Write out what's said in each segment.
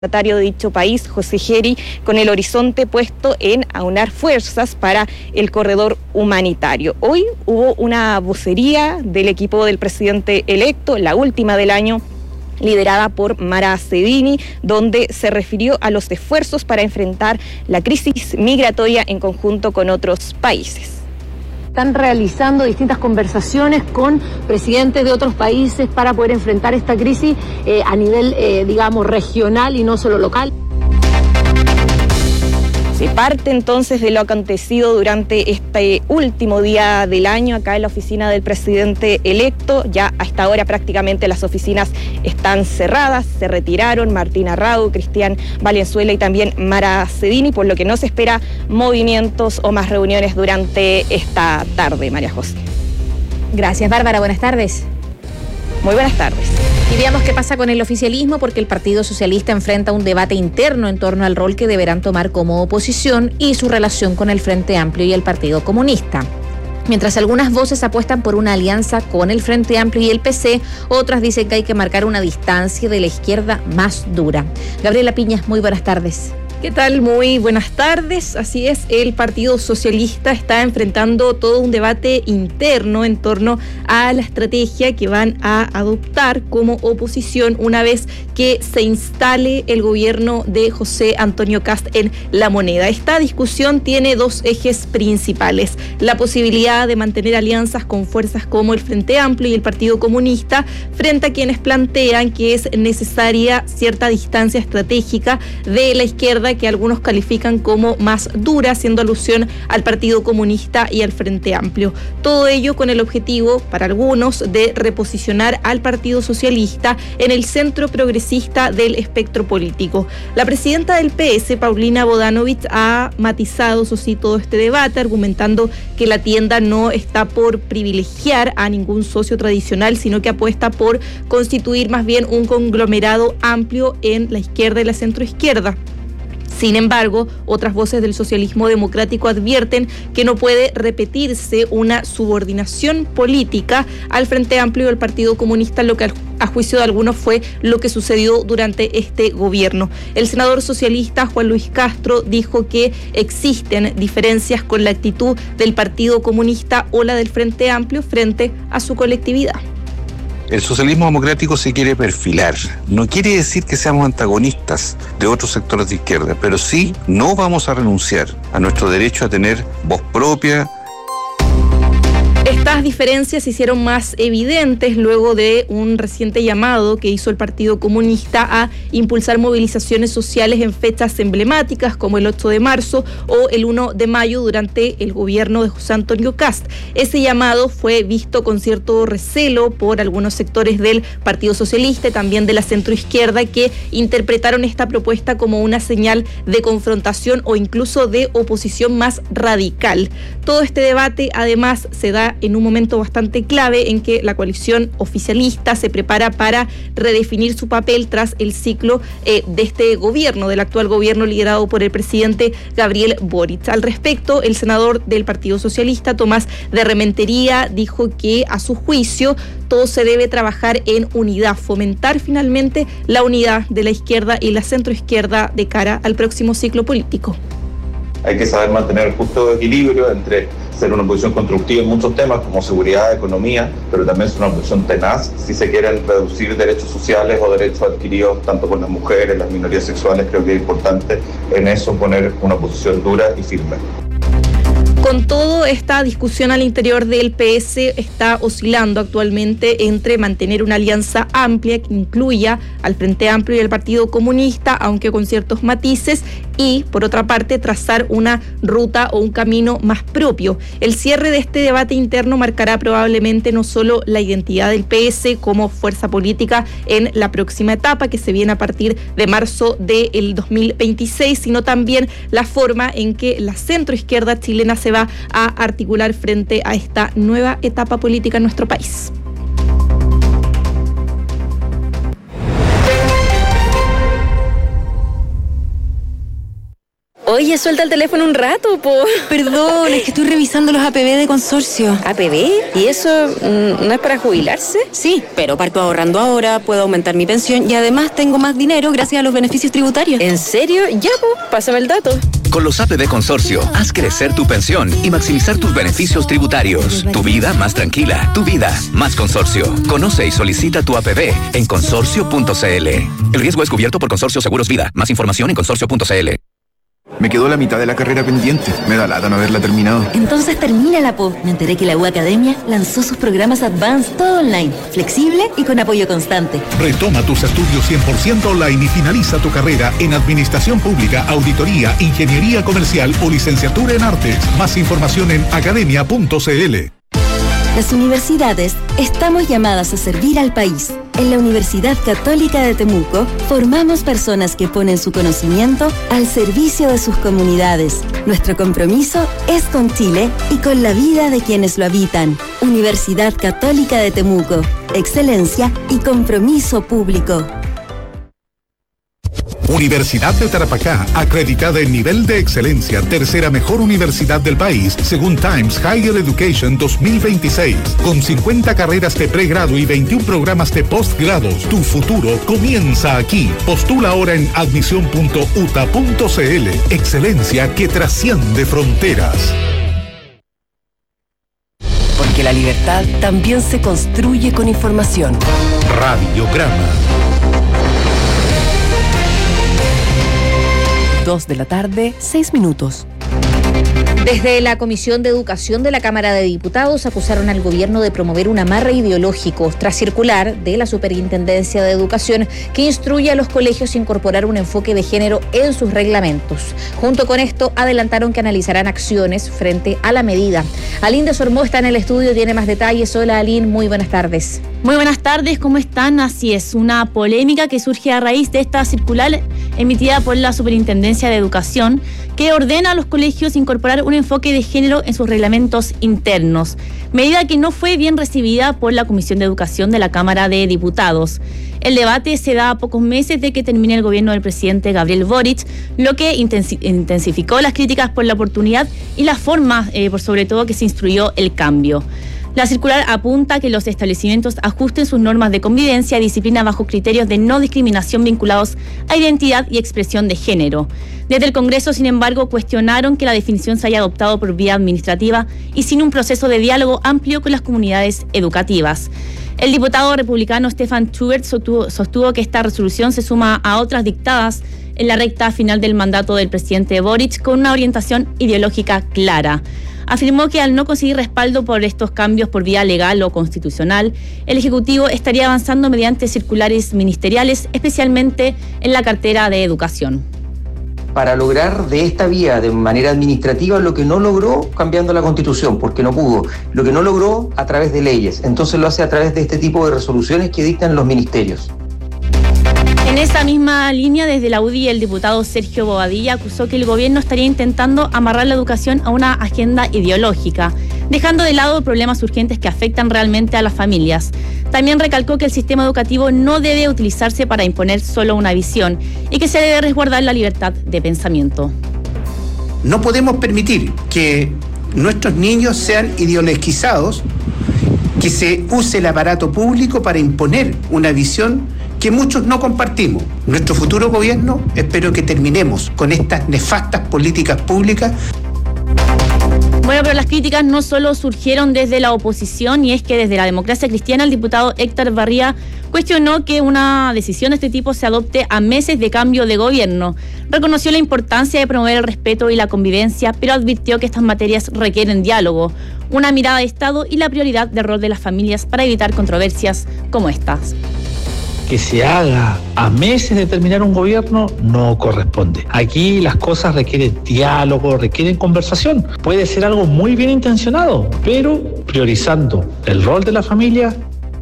mandatario de dicho país, José Geri, con el horizonte puesto en aunar fuerzas para el corredor humanitario. Hoy hubo una vocería del equipo del presidente electo, la última del año, liderada por Mara Cedini, donde se refirió a los esfuerzos para enfrentar la crisis migratoria en conjunto con otros países. Están realizando distintas conversaciones con presidentes de otros países para poder enfrentar esta crisis a nivel, regional y no solo local. Se parte entonces de lo acontecido durante este último día del año acá en la oficina del presidente electo. Ya a esta hora prácticamente las oficinas están cerradas, se retiraron Martina Rau, Cristian Valenzuela y también Mara Cedini, por lo que no se espera movimientos o más reuniones durante esta tarde, María José. Gracias, Bárbara. Buenas tardes. Muy buenas tardes. Y veamos qué pasa con el oficialismo, porque el Partido Socialista enfrenta un debate interno en torno al rol que deberán tomar como oposición y su relación con el Frente Amplio y el Partido Comunista. Mientras algunas voces apuestan por una alianza con el Frente Amplio y el PC, otras dicen que hay que marcar una distancia de la izquierda más dura. Gabriela Piñas, muy buenas tardes. ¿Qué tal? Muy buenas tardes. Así es, el Partido Socialista está enfrentando todo un debate interno en torno a la estrategia que van a adoptar como oposición una vez que se instale el gobierno de José Antonio Kast en La Moneda. Esta discusión tiene dos ejes principales: la posibilidad de mantener alianzas con fuerzas como el Frente Amplio y el Partido Comunista frente a quienes plantean que es necesaria cierta distancia estratégica de la izquierda, que algunos califican como más dura, haciendo alusión al Partido Comunista y al Frente Amplio. Todo ello con el objetivo, para algunos, de reposicionar al Partido Socialista en el centro progresista del espectro político. La presidenta del PS, Paulina Bodanovich, ha matizado, eso sí, todo este debate, argumentando que la tienda no está por privilegiar a ningún socio tradicional, sino que apuesta por constituir más bien un conglomerado amplio en la izquierda y la centroizquierda. Sin embargo, otras voces del socialismo democrático advierten que no puede repetirse una subordinación política al Frente Amplio y al Partido Comunista, lo que a juicio de algunos fue lo que sucedió durante este gobierno. El senador socialista Juan Luis Castro dijo que existen diferencias con la actitud del Partido Comunista o la del Frente Amplio frente a su colectividad. El socialismo democrático se quiere perfilar. No quiere decir que seamos antagonistas de otros sectores de izquierda, pero sí no vamos a renunciar a nuestro derecho a tener voz propia. Estas diferencias se hicieron más evidentes luego de un reciente llamado que hizo el Partido Comunista a impulsar movilizaciones sociales en fechas emblemáticas como el 8 de marzo o el 1 de mayo durante el gobierno de José Antonio Kast. Ese llamado fue visto con cierto recelo por algunos sectores del Partido Socialista y también de la centroizquierda, que interpretaron esta propuesta como una señal de confrontación o incluso de oposición más radical. Todo este debate además se da en un momento bastante clave en que la coalición oficialista se prepara para redefinir su papel tras el ciclo de este gobierno, del actual gobierno liderado por el presidente Gabriel Boric. Al respecto, el senador del Partido Socialista, Tomás de Rementería, dijo que a su juicio todo se debe trabajar en unidad, fomentar finalmente la unidad de la izquierda y la centroizquierda de cara al próximo ciclo político. Hay que saber mantener el justo equilibrio entre ser una oposición constructiva en muchos temas como seguridad, economía, pero también ser una oposición tenaz si se quieren reducir derechos sociales o derechos adquiridos tanto por las mujeres, las minorías sexuales. Creo que es importante en eso poner una posición dura y firme. Con todo, esta discusión al interior del PS está oscilando actualmente entre mantener una alianza amplia que incluya al Frente Amplio y al Partido Comunista, aunque con ciertos matices, y, por otra parte, trazar una ruta o un camino más propio. El cierre de este debate interno marcará probablemente no solo la identidad del PS como fuerza política en la próxima etapa, que se viene a partir de marzo del 2026, sino también la forma en que la centroizquierda chilena se va a articular frente a esta nueva etapa política en nuestro país. Hoy Oye, suelta el teléfono un rato, po. Perdón, es que estoy revisando los APB de consorcio. ¿APB? ¿Y eso no es para jubilarse? Sí, pero parto ahorrando ahora, puedo aumentar mi pensión y además tengo más dinero gracias a los beneficios tributarios. ¿En serio? Ya, po, pásame el dato. Con los APB Consorcio, haz crecer tu pensión y maximizar tus beneficios tributarios. Tu vida más tranquila, tu vida más consorcio. Conoce y solicita tu APB en consorcio.cl. El riesgo es cubierto por Consorcio Seguros Vida. Más información en consorcio.cl. Me quedó la mitad de la carrera pendiente. Me da lata no haberla terminado. Entonces termínala, po. Me enteré que la U Academia lanzó sus programas Advanced todo online, flexible y con apoyo constante. Retoma tus estudios 100% online y finaliza tu carrera en Administración Pública, Auditoría, Ingeniería Comercial o Licenciatura en Artes. Más información en academia.cl. Las universidades estamos llamadas a servir al país. En la Universidad Católica de Temuco formamos personas que ponen su conocimiento al servicio de sus comunidades. Nuestro compromiso es con Chile y con la vida de quienes lo habitan. Universidad Católica de Temuco. Excelencia y compromiso público. Universidad de Tarapacá, acreditada en nivel de excelencia, tercera mejor universidad del país, según Times Higher Education 2026. Con 50 carreras de pregrado y 21 programas de postgrados, tu futuro comienza aquí. Postula ahora en admisión.uta.cl. Excelencia que trasciende fronteras. Porque la libertad también se construye con información. Radiograma. 2:06 p.m. Desde la Comisión de Educación de la Cámara de Diputados acusaron al gobierno de promover un amarre ideológico tras circular de la Superintendencia de Educación que instruye a los colegios a incorporar un enfoque de género en sus reglamentos. Junto con esto, adelantaron que analizarán acciones frente a la medida. Aline de Sormó está en el estudio, tiene más detalles. Hola Aline, muy buenas tardes. Muy buenas tardes, ¿cómo están? Así es, una polémica que surge a raíz de esta circular emitida por la Superintendencia de Educación que ordena a los colegios incorporar un enfoque de género en sus reglamentos internos, medida que no fue bien recibida por la Comisión de Educación de la Cámara de Diputados. El debate se da a pocos meses de que termine el gobierno del presidente Gabriel Boric, lo que intensificó las críticas por la oportunidad y la forma, por sobre todo, que se instruyó el cambio. La circular apunta a que los establecimientos ajusten sus normas de convivencia y disciplina bajo criterios de no discriminación vinculados a identidad y expresión de género. Desde el Congreso, sin embargo, cuestionaron que la definición se haya adoptado por vía administrativa y sin un proceso de diálogo amplio con las comunidades educativas. El diputado republicano Stefan Schubert sostuvo que esta resolución se suma a otras dictadas en la recta final del mandato del presidente Boric con una orientación ideológica clara. Afirmó que al no conseguir respaldo por estos cambios por vía legal o constitucional, el Ejecutivo estaría avanzando mediante circulares ministeriales, especialmente en la cartera de Educación. Para lograr de esta vía de manera administrativa lo que no logró cambiando la Constitución, porque no pudo, lo que no logró a través de leyes, entonces lo hace a través de este tipo de resoluciones que dictan los ministerios. En esa misma línea, desde la UDI, el diputado Sergio Bobadilla acusó que el gobierno estaría intentando amarrar la educación a una agenda ideológica, dejando de lado problemas urgentes que afectan realmente a las familias. También recalcó que el sistema educativo no debe utilizarse para imponer solo una visión y que se debe resguardar la libertad de pensamiento. No podemos permitir que nuestros niños sean ideologizados, que se use el aparato público para imponer una visión que muchos no compartimos. Nuestro futuro gobierno, espero que terminemos con estas nefastas políticas públicas. Bueno, pero las críticas no solo surgieron desde la oposición, y es que desde la Democracia Cristiana el diputado Héctor Barría cuestionó que una decisión de este tipo se adopte a meses de cambio de gobierno. Reconoció la importancia de promover el respeto y la convivencia, pero advirtió que estas materias requieren diálogo, una mirada de Estado y la prioridad del rol de las familias para evitar controversias como estas. Que se haga a meses de terminar un gobierno no corresponde. Aquí las cosas requieren diálogo, requieren conversación. Puede ser algo muy bien intencionado, pero priorizando el rol de la familia.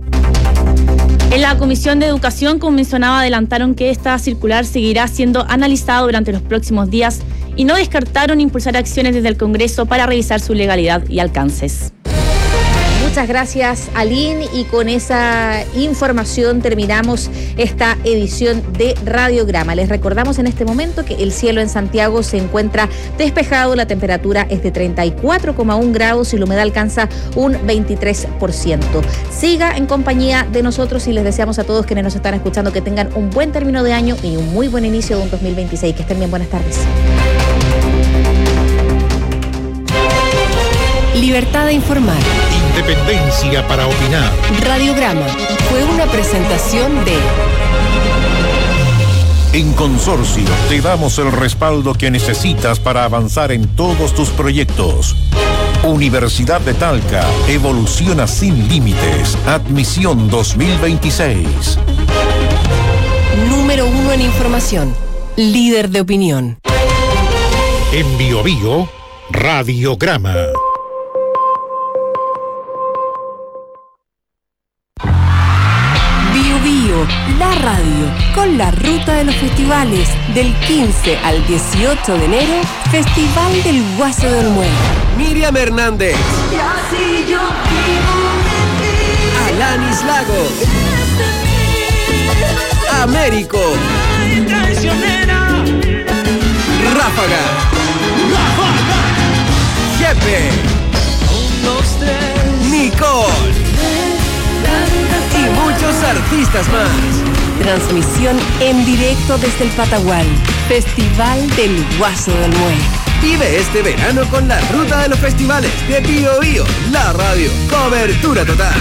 En la Comisión de Educación, como mencionaba, adelantaron que esta circular seguirá siendo analizada durante los próximos días y no descartaron impulsar acciones desde el Congreso para revisar su legalidad y alcances. Muchas gracias, Aline, y con esa información terminamos esta edición de Radiograma. Les recordamos en este momento que el cielo en Santiago se encuentra despejado, la temperatura es de 34,1 grados y la humedad alcanza un 23%. Siga en compañía de nosotros y les deseamos a todos quienes nos están escuchando que tengan un buen término de año y un muy buen inicio de un 2026. Que estén bien, buenas tardes. Libertad de informar. Independencia para opinar. Radiograma fue una presentación de... En Consorcio te damos el respaldo que necesitas para avanzar en todos tus proyectos. Universidad de Talca, evoluciona sin límites. Admisión 2026. Número 1 en información. Líder de opinión. En Biobío, Radiograma. La radio, con la ruta de los festivales, del 15 al 18 de enero, Festival del Guaso de Olmué. Miriam Hernández. Y así yo vivo de ti. Alanis Lagos. Américo. Traicionera. Ráfaga. Jefe. 1, 2, 3. Nicole. Y muchos artistas más. Transmisión en directo desde el Patagual. Festival del Guaso del Olmué. Vive este verano con la ruta de los festivales de Bio Bio, la radio. Cobertura total.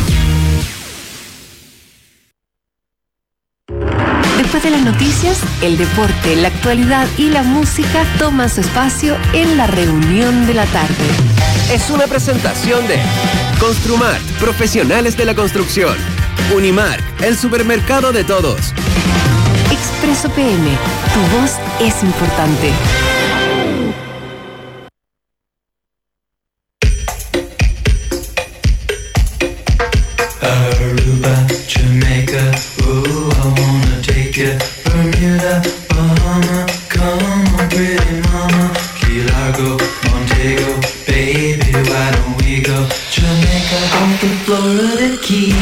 Después de las noticias, el deporte, la actualidad y la música toman su espacio en la reunión de la tarde. Es una presentación de Construmart, profesionales de la construcción. Unimark, el supermercado de todos. Expreso PM, tu voz es importante. Aruba, Jamaica, ooh, I wanna take you. Bermuda, Bahama, come on, pretty mama. Key Largo, Montego, baby, why don't we go? Jamaica, off the Florida Keys.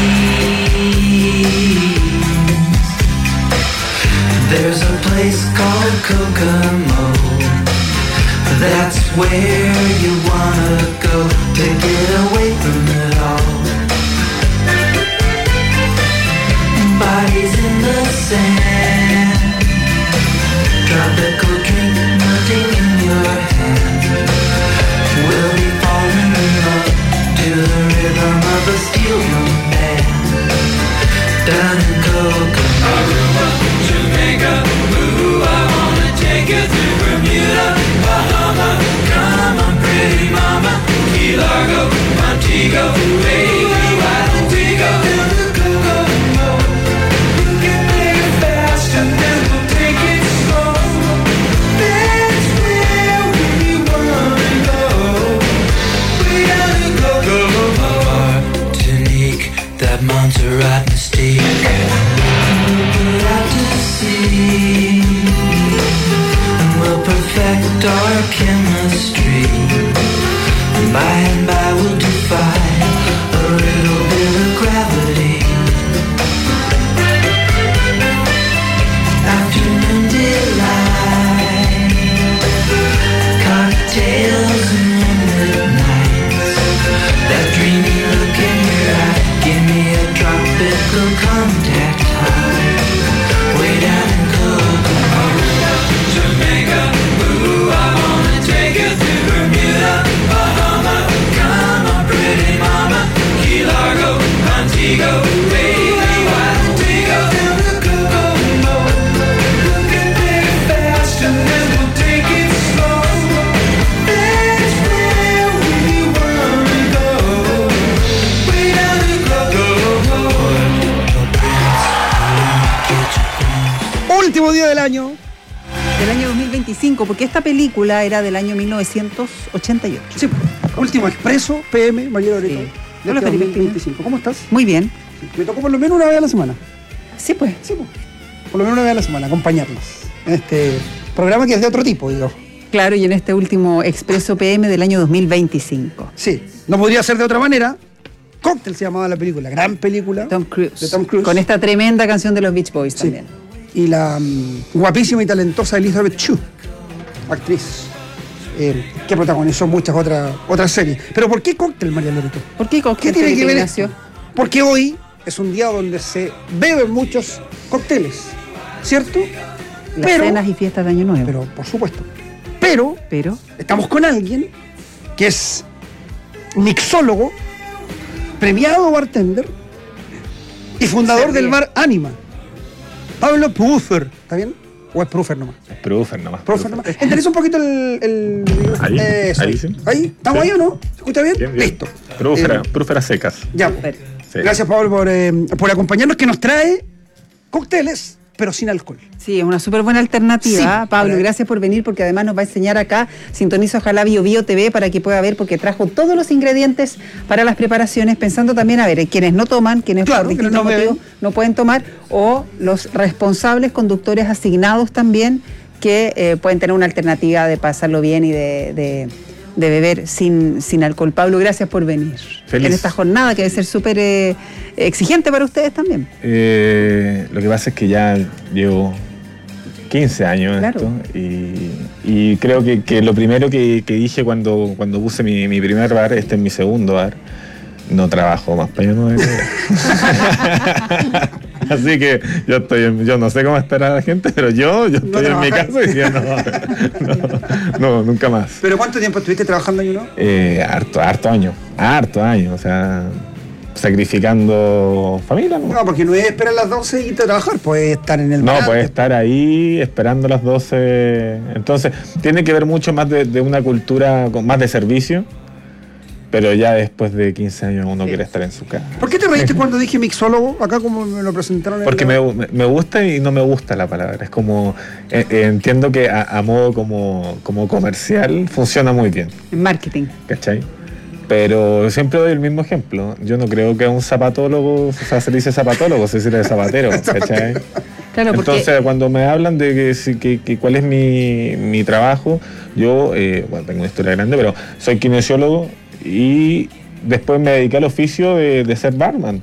There's a place called Kokomo. That's where you wanna go to get away from it all. Bodies in the sand, tropical drink melting in your hand. We'll be falling in love to the rhythm of a steel drum band. Down in Kokomo, Aruba, Jamaica, ooh, I wanna take you to Bermuda, Bahama, come on, pretty mama, Key Largo, Montego, baby, why don't we go to the Kokomo? You can make it fast and then we'll take it slow. That's where we wanna go. We gotta go. Martinique, that Montserrat mystique. We'll out to sea, and we'll perfect our chemistry. And by we'll defy a little bit of gravity. Afternoon delight, cocktails and moonlit nights. That dreamy look in your eye, give me a tropical contact high. Way down in Kokomo, Jamaica, ooh, I wanna take you to Bermuda, Bahama, come on, pretty mama, Key Largo, Montego, baby, why don't we go to the Kokomo? You can make it fast and then we'll take it slow. That's where we wanna go. Way down in Kokomo. Último día del año 2025, porque esta película era del año 1988. Sí, último expreso, PM, María Loreto, de Hola, este Felipe. 2025. ¿Cómo estás? Muy bien. Sí, me tocó por lo menos una vez a la semana. Sí, pues. Sí, pues. Por lo menos una vez a la semana, acompañarlos en este programa que es de otro tipo, digo. Claro, y en este último expreso PM del año 2025. Sí, no podría ser de otra manera, Cocktail se llamaba la película, gran película. Tom Cruise. De Tom Cruise. Con esta tremenda canción de los Beach Boys también. Y la guapísima y talentosa Elizabeth Shue, actriz, que protagonizó muchas otras series. Pero ¿por qué Cocktail, María Lorito? ¿Por qué Cocktail? ¿Qué tiene que ver Ignacio? esto? Porque hoy es un día donde se beben muchos cócteles, ¿cierto? Las cenas y fiestas de Año Nuevo. Pero, por supuesto. Pero estamos con alguien que es mixólogo, premiado bartender y fundador del bar Anima. Pablo Puffer, ¿está bien? ¿O es Puffer nomás? Proofer nomás. Endereza un poquito el... Ahí, eso. ahí sí. ¿Ahí? ¿Estamos ahí o no? ¿Se escucha bien? Bien. Listo. Proofer a secas. Ya. Sí. Gracias, Pablo, por acompañarnos, que nos trae cócteles, pero sin alcohol. Sí, es una súper buena alternativa, Sí, Pablo. Gracias por venir, porque además nos va a enseñar acá. Sintoniza ojalá Bio TV para que pueda ver, porque trajo todos los ingredientes para las preparaciones, pensando también, a ver, quienes no toman, quienes por distintos motivos no pueden tomar, o los responsables conductores asignados también, que pueden tener una alternativa de pasarlo bien y de beber sin alcohol. Pablo, gracias por venir. Feliz. En esta jornada que debe ser súper exigente para ustedes también. Lo que pasa es que ya llevo 15 años en esto y creo que lo primero que dije cuando puse mi primer bar, este es mi segundo bar, no trabajo más para yo Así que yo no sé cómo estará la gente, pero yo estoy en mi casa y decía no, nunca más. ¿Pero cuánto tiempo estuviste trabajando en uno? Harto años, o sea, sacrificando familia. No, porque no es esperar las 12 y irte a trabajar, puedes estar en el bar. No, puedes estar ahí esperando las 12. Entonces, tiene que ver mucho más de una cultura más de servicio. Pero ya después de 15 años uno quiere estar en su casa. ¿Por qué te reíste cuando dije mixólogo? Acá como me lo presentaron. Porque me gusta y no me gusta la palabra. Es como, entiendo que a modo como comercial funciona muy bien. En marketing. ¿Cachai? Pero siempre doy el mismo ejemplo. Yo no creo que a un zapatólogo, o sea, se dice zapatólogo, se dice zapatero, ¿cachai? Claro, entonces, cuando me hablan de que cuál es mi trabajo, yo, tengo una historia grande, pero soy kinesiólogo y después me dediqué al oficio de ser barman.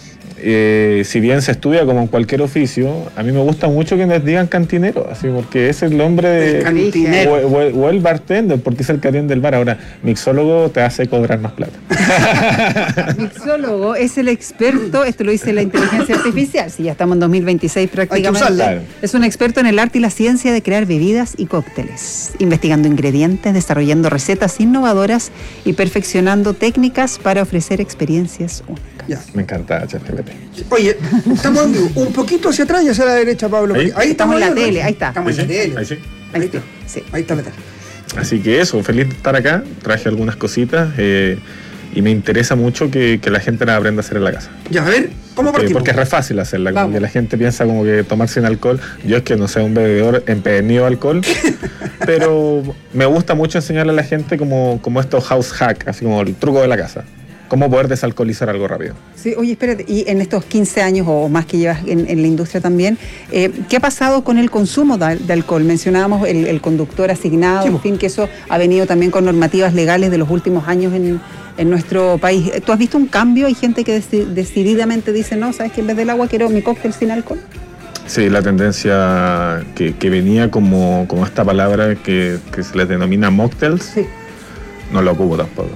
Si bien se estudia como en cualquier oficio, a mí me gusta mucho que me digan cantinero, así, porque es el nombre de o el bartender, porque es el que atiende el bar. Ahora, mixólogo te hace cobrar más plata. Mixólogo es el experto, esto lo dice la inteligencia artificial, si ya estamos en 2026 prácticamente. Claro. Es un experto en el arte y la ciencia de crear bebidas y cócteles, investigando ingredientes, desarrollando recetas innovadoras y perfeccionando técnicas para ofrecer experiencias únicas. Ya. Me encanta ChatGPT. Oye, estamos un poquito hacia atrás y hacia la derecha, Pablo. Ahí estamos en la tele, ahí está. Estamos en la tele. Ahí sí. Ahí está. Sí. Ahí está la tele. Así que eso, feliz de estar acá. Traje algunas cositas y me interesa mucho que la gente las aprenda a hacer en la casa. Ya, a ver, ¿cómo partimos? Porque es re fácil hacerla, como que la gente piensa como que tomar sin alcohol. Yo es que no soy un bebedor empedernido de alcohol, pero me gusta mucho enseñarle a la gente como estos house hack, así como el truco de la casa. Cómo poder desalcoholizar algo rápido. Sí, oye, espérate, y en estos 15 años o más que llevas en la industria también, ¿qué ha pasado con el consumo de alcohol? Mencionábamos el conductor asignado, en fin, que eso ha venido también con normativas legales de los últimos años en nuestro país. ¿Tú has visto un cambio? ¿Hay gente que decididamente dice, no, sabes que en vez del agua quiero mi cóctel sin alcohol? Sí, la tendencia que venía como esta palabra que se le denomina mocktails. Sí. No lo ocupo tampoco.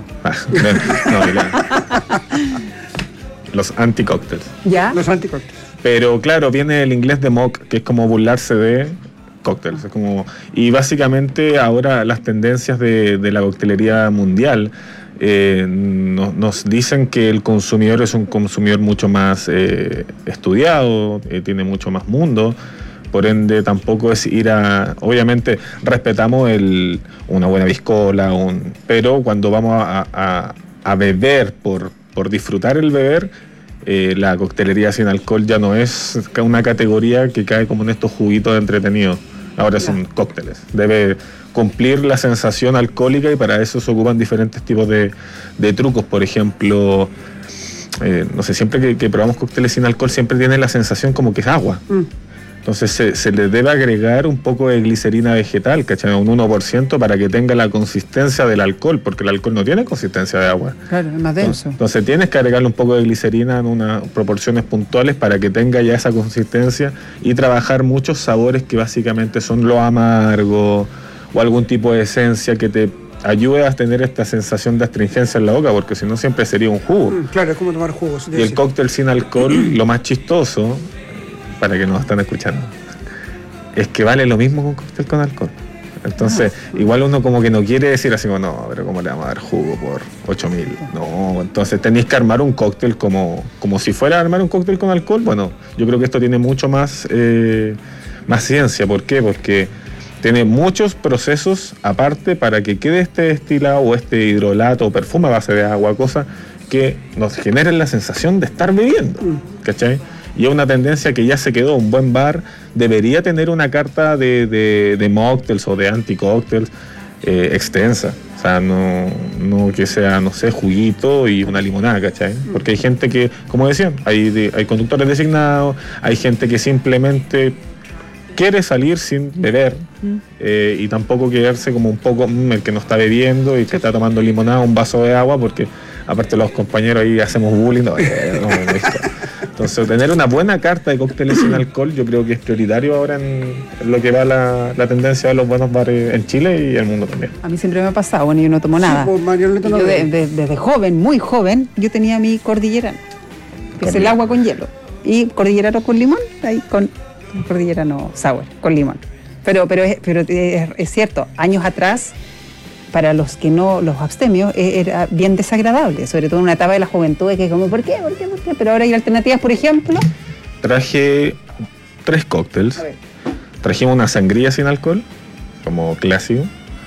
Los anti-cócteles. ¿Ya? Los anti-cócteles. Pero claro, viene el inglés de mock, que es como burlarse de cócteles. Es como, y básicamente ahora las tendencias de la coctelería mundial nos dicen que el consumidor es un consumidor mucho más estudiado, tiene mucho más mundo. Por ende, tampoco es ir a... Obviamente, respetamos una buena piscola, pero cuando vamos a beber por disfrutar el beber, la coctelería sin alcohol ya no es una categoría que cae como en estos juguitos entretenidos. Ahora son cócteles. Debe cumplir la sensación alcohólica y para eso se ocupan diferentes tipos de trucos. Por ejemplo, no sé, siempre que probamos cócteles sin alcohol siempre tiene la sensación como que es agua. Entonces se le debe agregar un poco de glicerina vegetal, ¿cachai? Un 1% para que tenga la consistencia del alcohol, porque el alcohol no tiene consistencia de agua. Claro, es más denso. Entonces tienes que agregarle un poco de glicerina en unas proporciones puntuales para que tenga ya esa consistencia y trabajar muchos sabores que básicamente son lo amargo o algún tipo de esencia que te ayude a tener esta sensación de astringencia en la boca, porque si no siempre sería un jugo. Claro, es como tomar jugo. Y el cóctel sin alcohol, lo más chistoso, para que nos están escuchando, es que vale lo mismo que un cóctel con alcohol. Entonces, igual uno como que no quiere decir así como, no, pero ¿cómo le vamos a dar jugo por 8.000? No, entonces tenéis que armar un cóctel como si fuera a armar un cóctel con alcohol. Bueno, yo creo que esto tiene mucho más ciencia. ¿Por qué? Porque tiene muchos procesos aparte para que quede este destilado o este hidrolato o perfume a base de agua, cosa que nos generen la sensación de estar bebiendo, ¿cachai? Y es una tendencia que ya se quedó. Un buen bar debería tener una carta de mocktails o de anti-cocktails extensa. O sea, no que sea, no sé, juguito y una limonada, ¿cachai? Porque hay gente que, como decían, hay conductores designados, hay gente que simplemente quiere salir sin beber y tampoco quedarse como un poco el que no está bebiendo y que está tomando limonada, un vaso de agua, porque aparte los compañeros ahí hacemos bullying. Entonces, tener una buena carta de cócteles sin alcohol yo creo que es prioritario ahora en lo que va la tendencia de los buenos bares en Chile y el mundo también. A mí siempre me ha pasado, bueno, yo no tomo nada. Sí, pues, Yo desde joven, muy joven, yo tenía mi cordillerano, que es el agua con hielo. Y cordillerano con limón, ahí con cordillerano sour, con limón. Pero es cierto, años atrás, para los que no, los abstemios, era bien desagradable, sobre todo en una etapa de la juventud, que como, ¿por qué? Pero ahora hay alternativas, por ejemplo. Traje 3 cócteles. Trajimos una sangría sin alcohol, como clásico.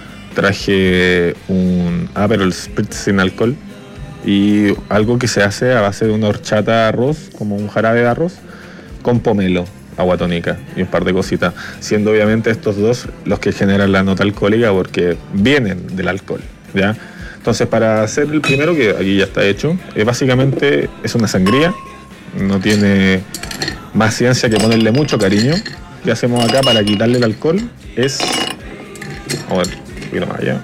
Traje un Aperol Spritz sin alcohol y algo que se hace a base de una horchata de arroz, como un jarabe de arroz, con pomelo, agua tónica y un par de cositas, siendo obviamente estos dos los que generan la nota alcohólica porque vienen del alcohol, ¿ya? Entonces, para hacer el primero, que aquí ya está hecho, básicamente es una sangría, no tiene más ciencia que ponerle mucho cariño. ¿Qué hacemos acá para quitarle el alcohol? Vamos a ver, un poquito más allá.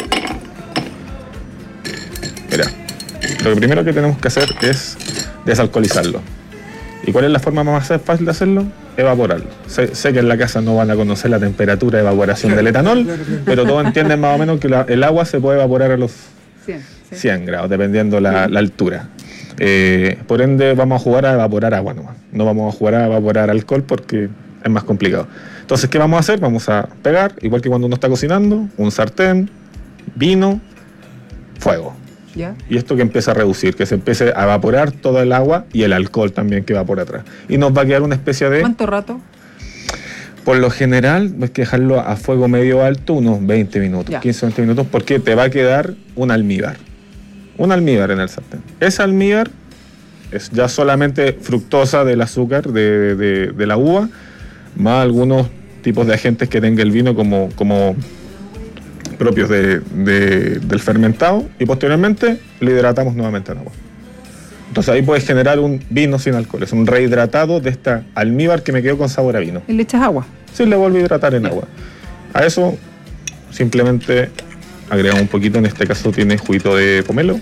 Mira, lo primero que tenemos que hacer es desalcoholizarlo. ¿Y cuál es la forma más fácil de hacerlo? Evaporarlo. Sé que en la casa no van a conocer la temperatura de evaporación del etanol, pero todos entienden más o menos que el agua se puede evaporar a los 100 grados, dependiendo la altura. Por ende, vamos a jugar a evaporar agua nomás. No vamos a jugar a evaporar alcohol porque es más complicado. Entonces, ¿qué vamos a hacer? Vamos a pegar, igual que cuando uno está cocinando, un sartén, vino, fuego. ¿Ya? Y esto que empieza a reducir, que se empiece a evaporar todo el agua y el alcohol también que va por atrás. Y nos va a quedar una especie de... ¿Cuánto rato? Por lo general, hay que dejarlo a fuego medio alto unos 20 minutos, 15 o 20 minutos, porque te va a quedar un almíbar. Un almíbar en el sartén. Ese almíbar es ya solamente fructosa del azúcar de la uva, más algunos tipos de agentes que tenga el vino como propios del fermentado, y posteriormente lo hidratamos nuevamente en agua. Entonces ahí puedes generar un vino sin alcohol, es un rehidratado de esta almíbar que me quedó con sabor a vino. ¿Y le echas agua? Sí, le vuelvo a hidratar en agua. A eso simplemente agregamos un poquito, en este caso tiene juguito de pomelo.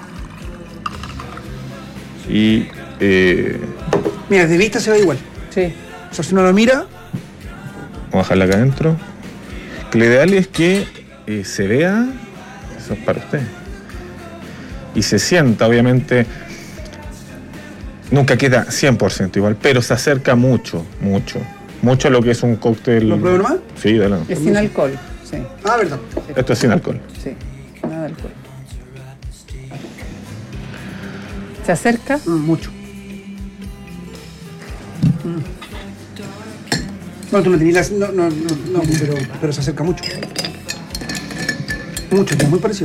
Y... mira, de vista se ve igual. Sí. O sea, si uno lo mira... Vamos a dejarla acá adentro. Que lo ideal es que se vea, eso es para usted, y se sienta, obviamente, nunca queda 100% igual, pero se acerca mucho a lo que es un cóctel. ¿Lo pruebo nomás? Sí, dale. Es sin alcohol, sí. Ah, verdad. Esto es sin alcohol. Sí, nada de alcohol. ¿Se acerca? Mucho. No, tú no tenías no, pero se acerca mucho. Mucho, es muy parecido.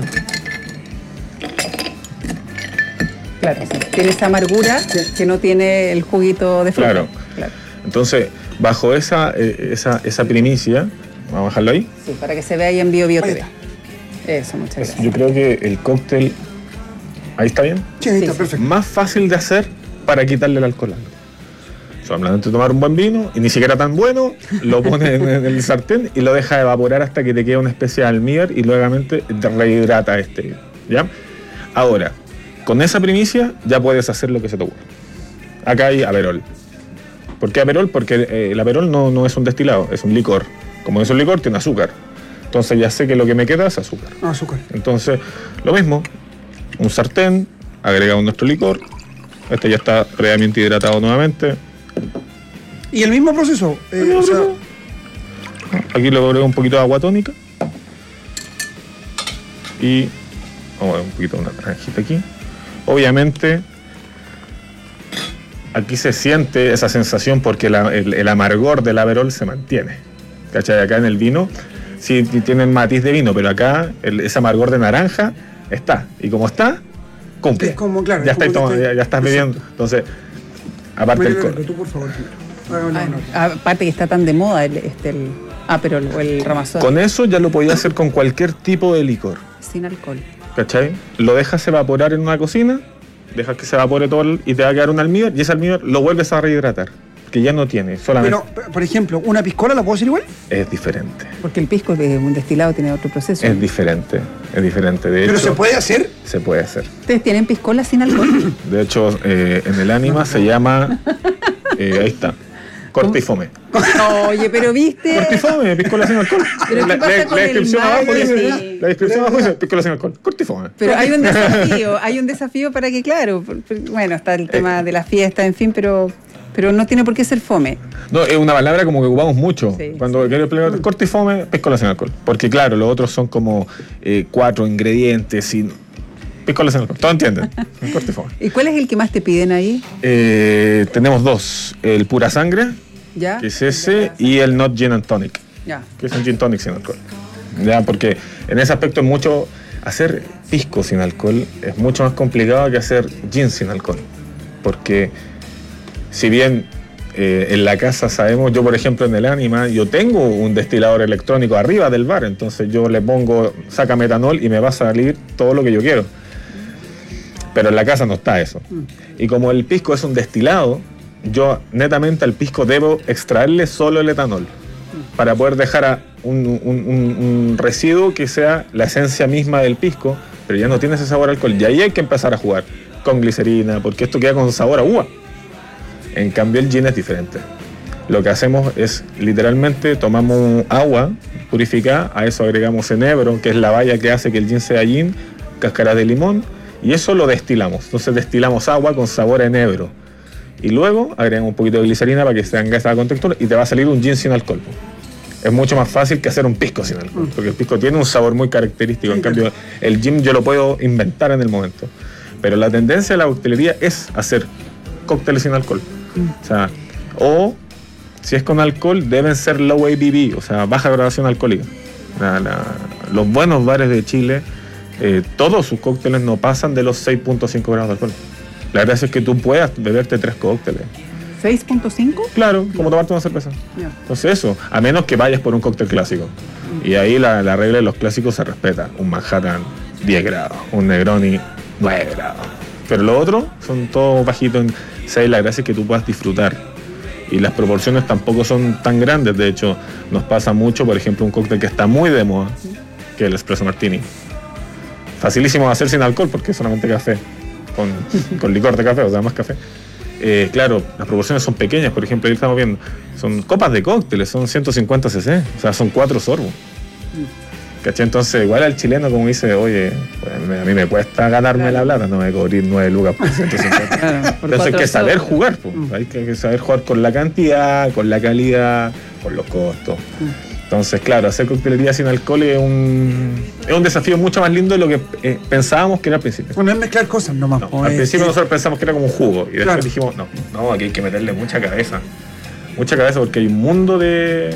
Claro, sí. Tiene esa amargura que no tiene el juguito de fruta. Claro. Entonces, bajo esa primicia, vamos a dejarlo ahí. Sí, para que se vea ahí en BioBio TV. Eso, muchas gracias. Yo creo que el cóctel, ¿ahí está bien? Sí, ahí está, perfecto. Más fácil de hacer para quitarle el alcohol. Solamente tomar un buen vino, y ni siquiera tan bueno, lo pones en el sartén y lo dejas evaporar hasta que te quede una especie de almíbar y luego te rehidrata ¿ya? Ahora, con esa primicia ya puedes hacer lo que se te ocurra. Acá hay Aperol. ¿Por qué Aperol? Porque el Aperol no es un destilado, es un licor. Como es un licor, tiene azúcar. Entonces ya sé que lo que me queda es azúcar. Azúcar. Entonces, lo mismo, un sartén, agregamos nuestro licor, este ya está previamente hidratado nuevamente. Y el mismo proceso. Aquí le agrego un poquito de agua tónica. Y vamos a ver un poquito de una naranjita aquí. Obviamente, aquí se siente esa sensación porque el amargor del Aperol se mantiene. ¿Cachai? Acá en el vino sí tienen matiz de vino, pero acá ese amargor de naranja está. Y como está, cumple. Es como, claro, ya, ya estás bebiendo. Entonces, aparte el tú, por favor. Aparte que está tan de moda el Aperol o el Ramazzotti. Con eso ya lo podías hacer con cualquier tipo de licor. Sin alcohol. ¿Cachai? Lo dejas evaporar en una cocina, dejas que se evapore todo y te va a quedar un almíbar, y ese almíbar lo vuelves a rehidratar, que ya no tiene, solamente. Pero, por ejemplo, ¿una piscola la puedo hacer igual? Es diferente. Porque el pisco de un destilado tiene otro proceso. Es diferente. De ¿Pero hecho, se puede hacer? Se puede hacer. ¿Ustedes tienen piscola sin alcohol? De hecho, en el Ánima se llama, ahí está, cortifome. Oye, pero viste. Cortifome, piscola sin alcohol. ¿Pero qué pasa con la descripción el abajo dice, sí. la descripción abajo dice piscola sin alcohol, cortifome. Pero hay un desafío para que, claro, bueno, está el tema de la fiesta, en fin, pero no tiene por qué ser fome. No, es una palabra como que ocupamos mucho. Sí, cuando quiero explicar cortifome, piscola sin alcohol. Porque claro, los otros son como 4 ingredientes y piscola sin alcohol. ¿Todos entienden? Cortifome. ¿Y cuál es el que más te piden ahí? Tenemos 2. El pura sangre, ¿ya? que es ese, y el not gin and tonic, ya, que es un gin tonic sin alcohol. Ya, porque en ese aspecto es mucho. Hacer pisco sin alcohol es mucho más complicado que hacer gin sin alcohol. Porque si bien en la casa sabemos, yo por ejemplo en el Ánima, yo tengo un destilador electrónico arriba del bar, entonces yo le pongo, saca metanol y me va a salir todo lo que yo quiero. Pero en la casa no está eso. Y como el pisco es un destilado, yo netamente al pisco debo extraerle solo el etanol para poder dejar un residuo que sea la esencia misma del pisco, pero ya no tiene ese sabor a alcohol. Y ahí hay que empezar a jugar con glicerina, porque esto queda con sabor a uva. En cambio el gin es diferente. Lo que hacemos es literalmente tomamos agua purificada, a eso agregamos enebro, que es la baya que hace que el gin sea gin, cáscara de limón, y eso lo destilamos. Entonces destilamos agua con sabor a enebro. Y luego agregamos un poquito de glicerina para que se tenga esa contextura y te va a salir un gin sin alcohol. Es mucho más fácil que hacer un pisco sin alcohol, porque el pisco tiene un sabor muy característico. En cambio, el gin yo lo puedo inventar en el momento. Pero la tendencia de la coctelería es hacer cócteles sin alcohol. O si es con alcohol, deben ser low ABV, o sea, baja graduación alcohólica. Los buenos bares de Chile, todos sus cócteles no pasan de los 6.5 grados de alcohol. La gracia es que tú puedas beberte 3 cócteles. ¿6.5? Claro, como tomarte una cerveza. Yeah. Entonces eso, a menos que vayas por un cóctel clásico. Y ahí la regla de los clásicos se respeta. Un Manhattan 10 grados, un Negroni 9 grados. Pero lo otro son todos bajitos en 6. La gracia es que tú puedas disfrutar. Y las proporciones tampoco son tan grandes. De hecho, nos pasa mucho, por ejemplo, un cóctel que está muy de moda, que es el espresso martini. Facilísimo de hacer sin alcohol porque es solamente café. Con licor de café, o sea, más café. Claro, las proporciones son pequeñas. Por ejemplo, ahí estamos viendo, son copas de cócteles, son 150 cc, o sea, son 4 sorbos. ¿Cachai? Entonces, igual al chileno, como dice, oye, pues, a mí me cuesta ganarme la plata, no me voy a cobrar 9 lucas por 150. Claro, entonces hay que saber jugar, pues. Hay que saber jugar con la cantidad, con la calidad, con los costos. Entonces, claro, hacer coctelería sin alcohol es un desafío mucho más lindo de lo que pensábamos que era al principio. Bueno, es mezclar cosas nomás. No, al principio nosotros pensamos que era como un jugo y después dijimos, no, aquí hay que meterle mucha cabeza. Mucha cabeza porque hay un mundo de...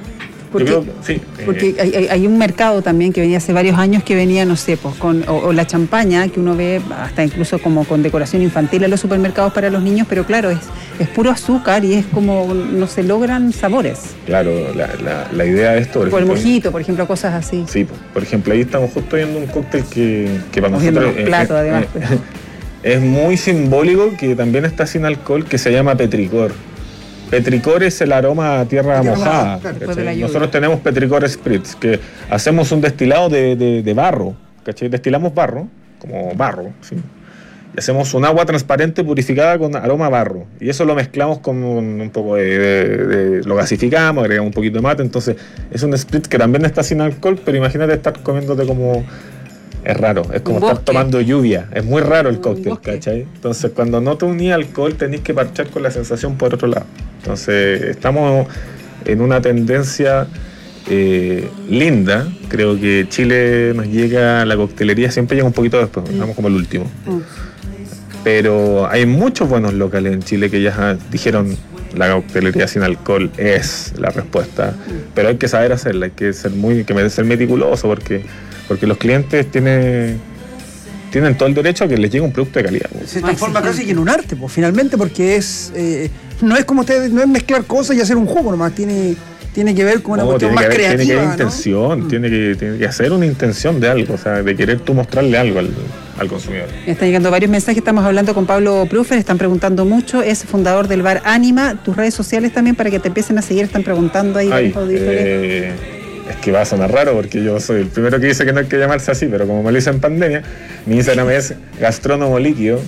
Porque hay un mercado también que venía hace varios años que venía, no sé, pues o la champaña que uno ve hasta incluso como con decoración infantil en los supermercados para los niños, pero claro, es puro azúcar y es como no se logran sabores. Claro, la idea de esto... Por el mojito, por ejemplo, cosas así. Sí, por ejemplo, ahí estamos justo viendo un cóctel que para nosotros además, es muy simbólico, que también está sin alcohol, que se llama petricor. Petricor es el aroma a tierra mojada. claro, ¿cachai? después de la lluvia. Nosotros tenemos Petricor Spritz, que hacemos un destilado de barro, ¿cachai? Destilamos barro, como barro, ¿sí? Y hacemos un agua transparente purificada con aroma a barro. Y eso lo mezclamos con un poco lo gasificamos, agregamos un poquito de mate. Entonces es un Spritz que también está sin alcohol, pero imagínate estar comiéndote como... Es raro, es como estar tomando lluvia. Es muy raro el cóctel, ¿cachai? Entonces, cuando no te uní alcohol, tenés que parchar con la sensación por otro lado. Entonces, estamos en una tendencia linda. Creo que Chile nos llega, la coctelería siempre llega un poquito después, estamos como el último. Pero hay muchos buenos locales en Chile que ya dijeron la coctelería sin alcohol es la respuesta. Pero hay que saber hacerla, hay que ser meticuloso porque los clientes tienen todo el derecho a que les llegue un producto de calidad. Se transforma casi en un arte, pues, finalmente, porque no es como ustedes, no es mezclar cosas y hacer un juego nomás, tiene que ver con una cuestión más creativa. Tiene que haber ¿no? intención, tiene que hacer una intención de algo, o sea, de querer tú mostrarle algo al consumidor. Están llegando varios mensajes, estamos hablando con Pablo Prufer, están preguntando mucho, es fundador del bar Ánima, tus redes sociales también para que te empiecen a seguir, están preguntando ahí. Es que va a sonar raro porque yo soy el primero que dice que no hay que llamarse así, pero como me lo hice en pandemia, mi Instagram es gastrónomo líquido.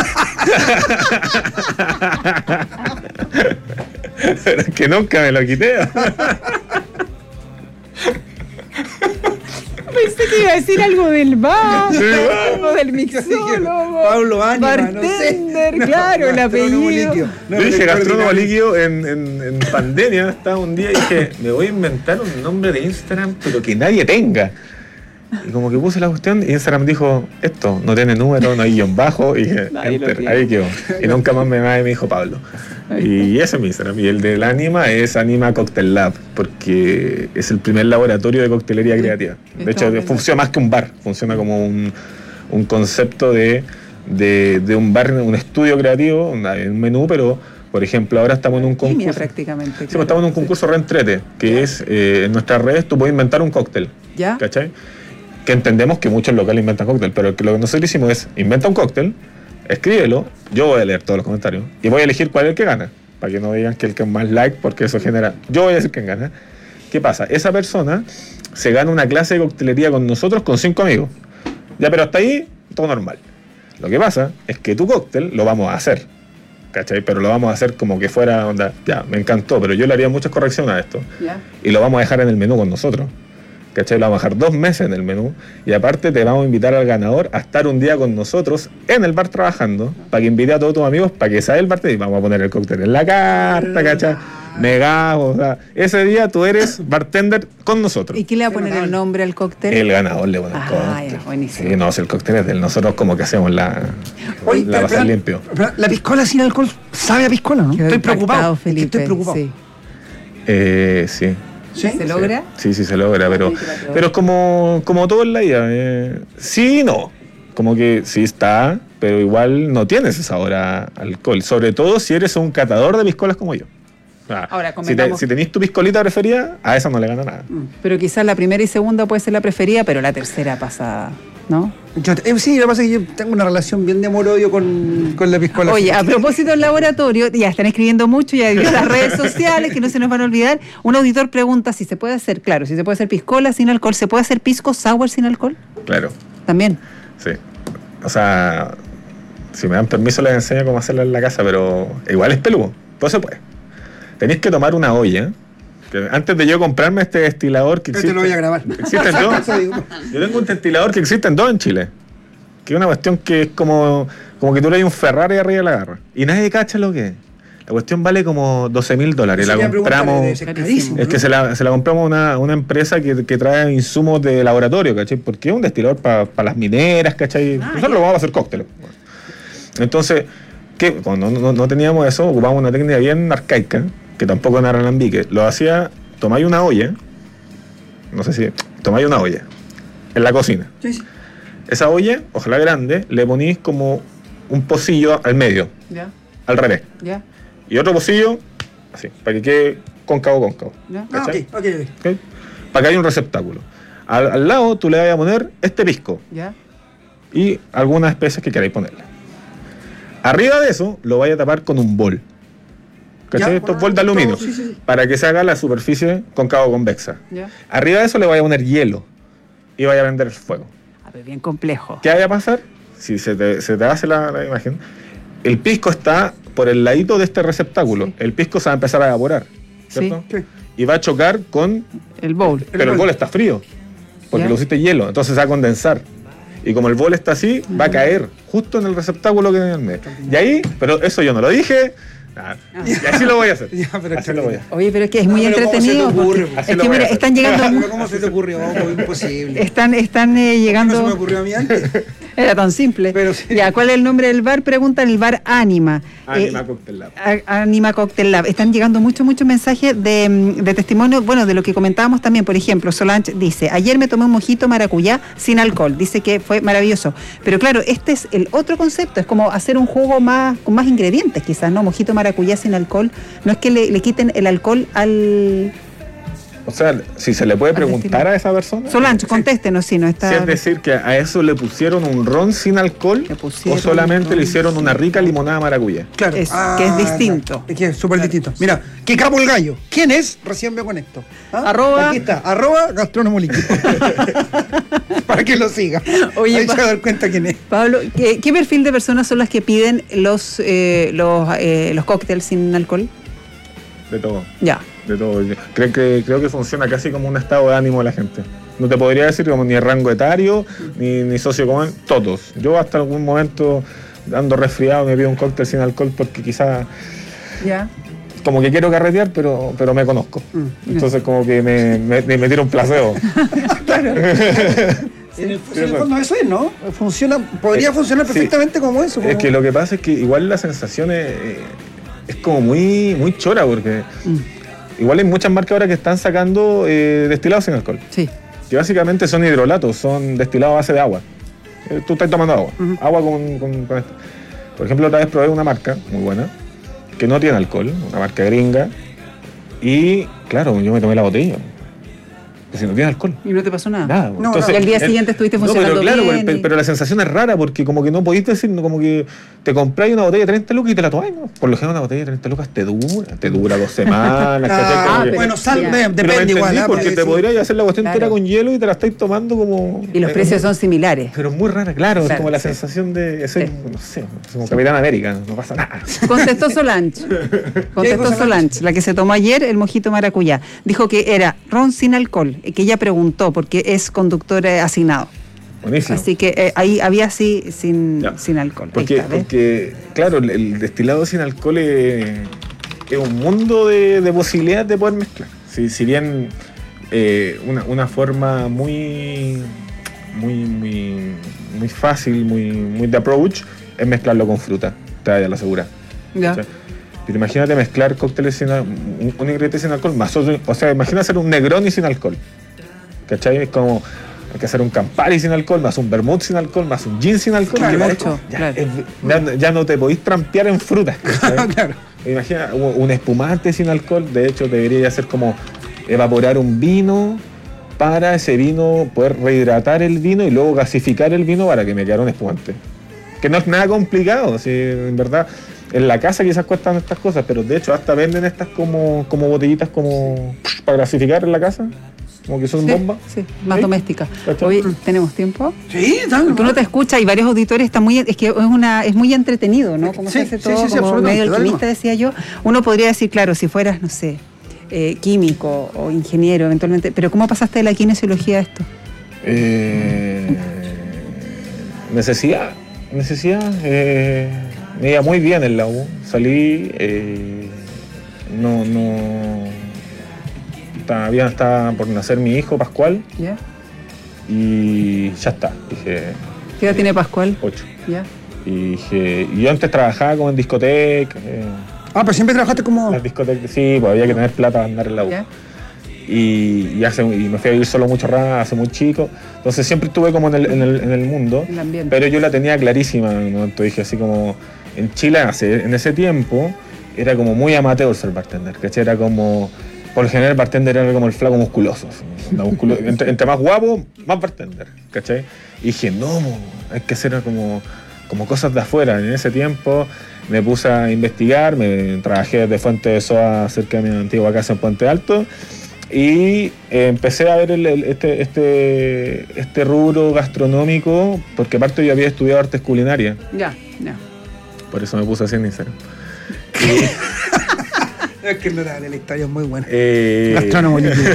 Pero es que nunca me lo quité. Pensé que iba a decir algo del bar, algo del mixólogo, Pablo Ánima, bartender, no sé. Claro, el apellido. Yo dije gastrónomo líquido en pandemia, estaba un día y dije, me voy a inventar un nombre de Instagram, pero que nadie tenga. Y como que puse la cuestión y Instagram dijo, esto no tiene número, no hay guión bajo, y dije, enter, ahí quedó. Y nunca más me dijo Pablo. Y ese es mi Instagram. Y el del Ánima es Ánima Cocktail Lab, porque es el primer laboratorio de coctelería creativa. De hecho, funciona más que un bar, funciona como un concepto de un bar, un estudio creativo, un menú, pero por ejemplo, ahora estamos en un concurso. Prácticamente. Sí, estamos en un concurso reentrete, que es en nuestras redes tú puedes inventar un cóctel. ¿Ya? ¿Cachai? Que entendemos que muchos locales inventan cóctel, pero lo que nosotros hicimos es inventa un cóctel, escríbelo, yo voy a leer todos los comentarios y voy a elegir cuál es el que gana, para que no digan que el que más like, porque eso genera, yo voy a decir quién gana. ¿Qué pasa? Esa persona se gana una clase de coctelería con nosotros con 5 amigos. Ya, pero hasta ahí todo normal. Lo que pasa es que tu cóctel lo vamos a hacer, ¿cachai? Pero lo vamos a hacer como que fuera onda, ya, me encantó, pero yo le haría muchas correcciones a esto. ¿Ya? Y lo vamos a dejar en el menú con nosotros. ¿Cachai? Lo vamos a dejar 2 meses en el menú y aparte te vamos a invitar al ganador a estar un día con nosotros en el bar trabajando para que invite a todos tus amigos para que sea el bartender y vamos a poner el cóctel en la carta, ¿cachai? O sea, ese día tú eres bartender con nosotros. ¿Y quién le va a poner el nombre al cóctel? El ganador le pone el cóctel. Ya, buenísimo. Sí, no, si el cóctel es de él, nosotros como que hacemos la pasar limpio. La piscola sin alcohol sabe a piscola, ¿no? Estoy preocupado, Felipe. Estoy preocupado. Sí. Sí. ¿Sí? ¿Se logra? Sí, se logra, pero es como todo en la vida. Sí y no. Como que sí está, pero igual no tienes esa hora alcohol. Sobre todo si eres un catador de piscolas como yo. Ahora, si tenés tu piscolita preferida, a esa no le gana nada. Pero quizás la primera y segunda puede ser la preferida, pero la tercera pasa, ¿no? Sí, lo que pasa es que yo tengo una relación bien de amor-odio con la piscola. Oye, a propósito del laboratorio, ya están escribiendo mucho, ya vio las redes sociales, que no se nos van a olvidar. Un auditor pregunta si se puede hacer, claro, si se puede hacer piscola sin alcohol, ¿se puede hacer pisco sour sin alcohol? Claro. También. Sí. O sea, si me dan permiso les enseño cómo hacerlo en la casa, pero igual es peludo, todo se puede. Tenéis que tomar una olla. Que antes de yo comprarme este destilador que existe. Te lo voy a grabar. Existen dos. Yo tengo un destilador que existen 2 en Chile. Que es una cuestión que es como que tú le das un Ferrari arriba de la garra. Y nadie cacha lo que es. La cuestión vale como $12,000. La compramos. Es que se la compramos a una empresa que trae insumos de laboratorio, ¿cachai? Porque es un destilador para las mineras, ¿cachai? Nosotros lo vamos a hacer cócteles. Entonces, cuando no teníamos eso, ocupábamos una técnica bien arcaica, que tampoco era alambique. Lo hacía, tomáis una olla, no sé si, tomáis una olla en la cocina. Sí. Esa olla, ojalá grande, le ponís como un pocillo al medio, ¿ya? Al revés. ¿Ya? Y otro pocillo, así, para que quede cóncavo. ¿Ya? ¿Okay? Para que haya un receptáculo. Al lado tú le vas a poner este pisco. ¿Ya? Y algunas especias que queráis ponerle. Arriba de eso lo vais a tapar con un bol. ¿cachai? Estos bol de aluminio, para que se haga la superficie cóncava o convexa. Ya. Arriba de eso le vaya a poner hielo y vaya a prender el fuego. A ver, bien complejo. ¿Qué vaya a pasar? Si se te hace la imagen, el pisco está por el ladito de este receptáculo. El pisco se va a empezar a evaporar, ¿cierto? Sí. Y va a chocar con el bowl. Pero el bowl está frío, porque lo usiste hielo, entonces se va a condensar. Y como el bowl está así, va a caer justo en el receptáculo que tiene en el medio. Y ahí, pero eso yo no lo dije. Nada. Y así lo voy a hacer. Así lo voy a hacer. Oye, pero es que es muy entretenido. Es que mira, están llegando. ¿Cómo se te ocurrió? Imposible. Están llegando. ¿Por qué no se me ocurrió a mí antes? Era tan simple. Pero sí. Ya, ¿cuál es el nombre del bar? Preguntan el bar Anima. Anima Cocktail Lab. Anima Cocktail Lab. Están llegando muchos mensajes de testimonio, bueno, de lo que comentábamos también. Por ejemplo, Solange dice, ayer me tomé un mojito maracuyá sin alcohol. Dice que fue maravilloso. Pero claro, este es el otro concepto. Es como hacer un jugo con más ingredientes, quizás, ¿no? Mojito maracuyá sin alcohol. No es que le quiten el alcohol al... O sea, si se le puede preguntar a esa persona. Solange, contéstenos si no está... Si es decir, que a eso le pusieron un ron sin alcohol o solamente le hicieron una rica limonada maracuyá. Claro. que es distinto. Es que es súper distinto. Mira, que capo el gallo. ¿Quién es? Recién me conecto. Aquí está, @gastrónomo líquido. Para que lo siga. Oye, ahí se va a dar cuenta quién es. Pablo, ¿qué perfil de personas son las que piden los cócteles sin alcohol? De todo. Ya. De todo. Creo que funciona casi como un estado de ánimo de la gente. No te podría decir como ni el rango etario, ni socioeconómico, todos. Yo hasta algún momento, ando resfriado, me pido un cóctel sin alcohol porque quizás ya. Como que quiero carretear, pero me conozco. Entonces como que me tiro un placebo. Claro. En el fondo eso es, ¿no? Podría funcionar perfectamente como eso. Es que lo que pasa es que igual la sensación es como muy chora, porque igual hay muchas marcas ahora que están sacando destilados sin alcohol. Sí. Que básicamente son hidrolatos, son destilados a base de agua. Tú estás tomando agua. Agua con esto. Por ejemplo, otra vez probé una marca muy buena que no tiene alcohol, una marca gringa. Y claro, yo me tomé la botella. Si no tiene alcohol. ¿Y no te pasó nada? Nada. No, entonces, y al día siguiente estuviste funcionando pero claro, bien. Pero la sensación es rara porque como que no podéis decir, como que te compráis una botella de 30 lucas y te la tomáis, ¿no? Por lo general una botella de 30 lucas te dura 2 semanas. Bueno, depende pero igual. Porque te podrías hacer la cuestión entera con hielo y te la estáis tomando como... Y los precios son similares. Pero muy rara, claro. Es como la sensación de... Soy, no sé, como Capitán América, no pasa nada. Contestó Solange. La que se tomó ayer, el mojito maracuyá. Dijo que era ron sin alcohol, que ella preguntó porque es conductor asignado. Buenísimo. Así que ahí había sí sin alcohol. Porque claro, el destilado sin alcohol es un mundo de posibilidades de poder mezclar. Si bien una forma muy fácil, muy de approach, es mezclarlo con fruta, te vaya a la segura. Ya. Pero imagínate mezclar cócteles sin un ingrediente sin alcohol más otro, o sea, imagina hacer un Negroni sin alcohol. ¿Cachai? Es como hay que hacer un Campari sin alcohol, más un Vermouth sin alcohol, más un gin sin alcohol. Ya no te podéis trampear en frutas. Claro. Imagina un espumante sin alcohol. De hecho, debería ser como evaporar un vino para ese vino poder rehidratar el vino y luego gasificar el vino para que me quedara un espumante. Que no es nada complicado, si en verdad en la casa quizás cuestan estas cosas, pero de hecho hasta venden estas como botellitas como para gasificar en la casa. Como que son bombas. Sí, más domésticas. Hoy tenemos tiempo. Sí, dale. Porque uno te escucha y varios auditores están es que es muy entretenido, ¿no? Como se hace todo, como medio alquimista, decía yo. Uno podría decir, claro, si fueras, no sé, químico o ingeniero eventualmente, pero ¿cómo pasaste de la kinesiología a esto? Necesidad. Me iba muy bien en la U. Salí, estaba por nacer mi hijo, Pascual. ¿Ya? Y ya está. Dije, ¿qué edad tiene Pascual? 8. ¿Ya? Y dije, yo antes trabajaba como en discoteca. Pero siempre trabajaste como... Las discotecas, sí, pues había que tener plata para andar en la U. ¿Ya? Y me fui a vivir solo mucho rato, hace muy chico. Entonces siempre estuve como en el mundo. Pero yo la tenía clarísima en un momento. Dije así como, en Chile en ese tiempo era como muy amateur ser bartender, ¿cachai? Era como... Por lo general el bartender era como el flaco musculoso. Entre más guapo, más bartender, ¿cachai? Y dije, no, hay que hacer como cosas de afuera. En ese tiempo me puse a investigar, trabajé desde Fuente de Soa cerca de mi antigua casa en Puente Alto y empecé a ver este rubro gastronómico, porque aparte yo había estudiado artes culinarias. Ya. Por eso me puse así en Instagram. Es que la historia es muy buena. Gastrónomo líquido.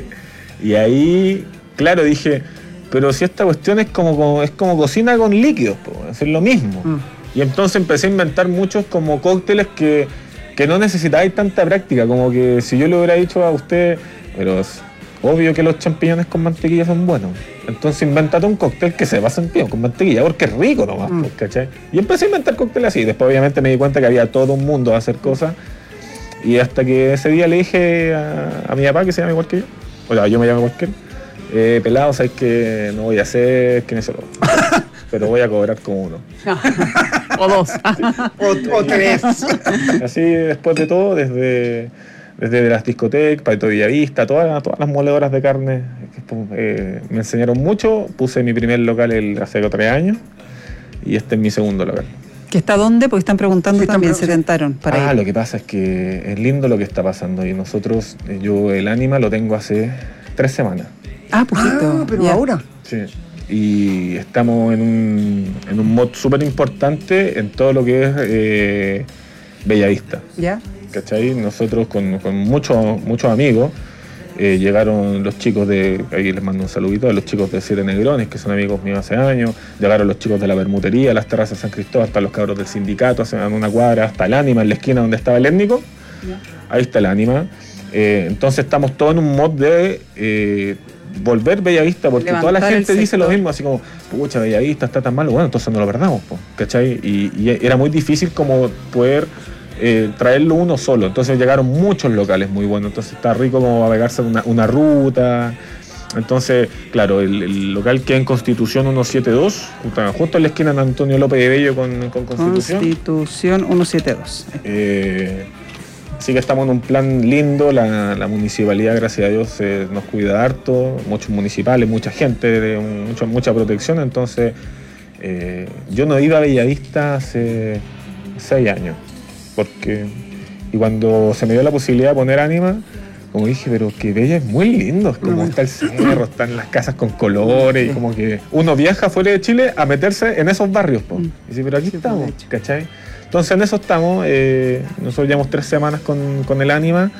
Y ahí, claro, dije, pero si esta cuestión es como cocina con líquidos, es lo mismo. Y entonces empecé a inventar muchos como cócteles que no necesitáis tanta práctica, como que si yo le hubiera dicho a usted, pero es obvio que los champiñones con mantequilla son buenos, entonces invéntate un cóctel que se basa en con mantequilla, porque es rico nomás, ¿cachai? Y empecé a inventar cócteles así, después obviamente me di cuenta que había todo un mundo a hacer cosas, y hasta que ese día le dije a mi papá, que se llama igual que yo, o sea, yo me llamo igual que él, pelado, sabes que no voy a hacer que eso, pero voy a cobrar como uno. O dos. o tres. Así, después de todo, desde las discotecas, Paito Villavista, todas las moledoras de carne me enseñaron mucho. Puse mi primer local hace 3 años y este es mi segundo local. ¿Que está dónde? Porque están preguntando también, se tentaron para ir. Lo que pasa es que es lindo lo que está pasando y nosotros, yo el Ánima lo tengo hace 3 semanas. Poquito. Pero ya. Ahora. Sí. Y estamos en un mod súper importante en todo lo que es Bellavista. ¿Ya? ¿Cachai? Nosotros con muchos amigos, llegaron los chicos ahí les mando un saludito, a los chicos de Siete Negrones, que son amigos míos hace años, llegaron los chicos de la Bermutería, las terrazas de San Cristóbal, hasta los cabros del sindicato, hace una cuadra, hasta el Ánima, en la esquina donde estaba el étnico, ahí está el Ánima. Entonces estamos todos en un mod de volver Bellavista, porque levantar toda la gente dice sector. lo mismo, así como, pucha, Bellavista está tan malo, bueno, entonces no lo perdamos, ¿cachai? Y era muy difícil como poder traerlo uno solo, entonces llegaron muchos locales muy buenos, entonces está rico como a pegarse una ruta. Entonces, claro, el local queda en Constitución 172, justo en la esquina de Antonio López de Bello con Constitución. Constitución 172. Así que estamos en un plan lindo, la municipalidad, gracias a Dios, nos cuida harto, muchos municipales, mucha gente, mucha protección, entonces yo no iba a Bellavista hace 6 años, y cuando se me dio la posibilidad de poner Ánima, como dije, pero que Bella es muy lindo, como está el cerro, están las casas con colores, y como que uno viaja fuera de Chile a meterse en esos barrios, y dice, pero aquí estamos, ¿cachai? Entonces en eso estamos, nosotros llevamos 3 semanas con el Ánima,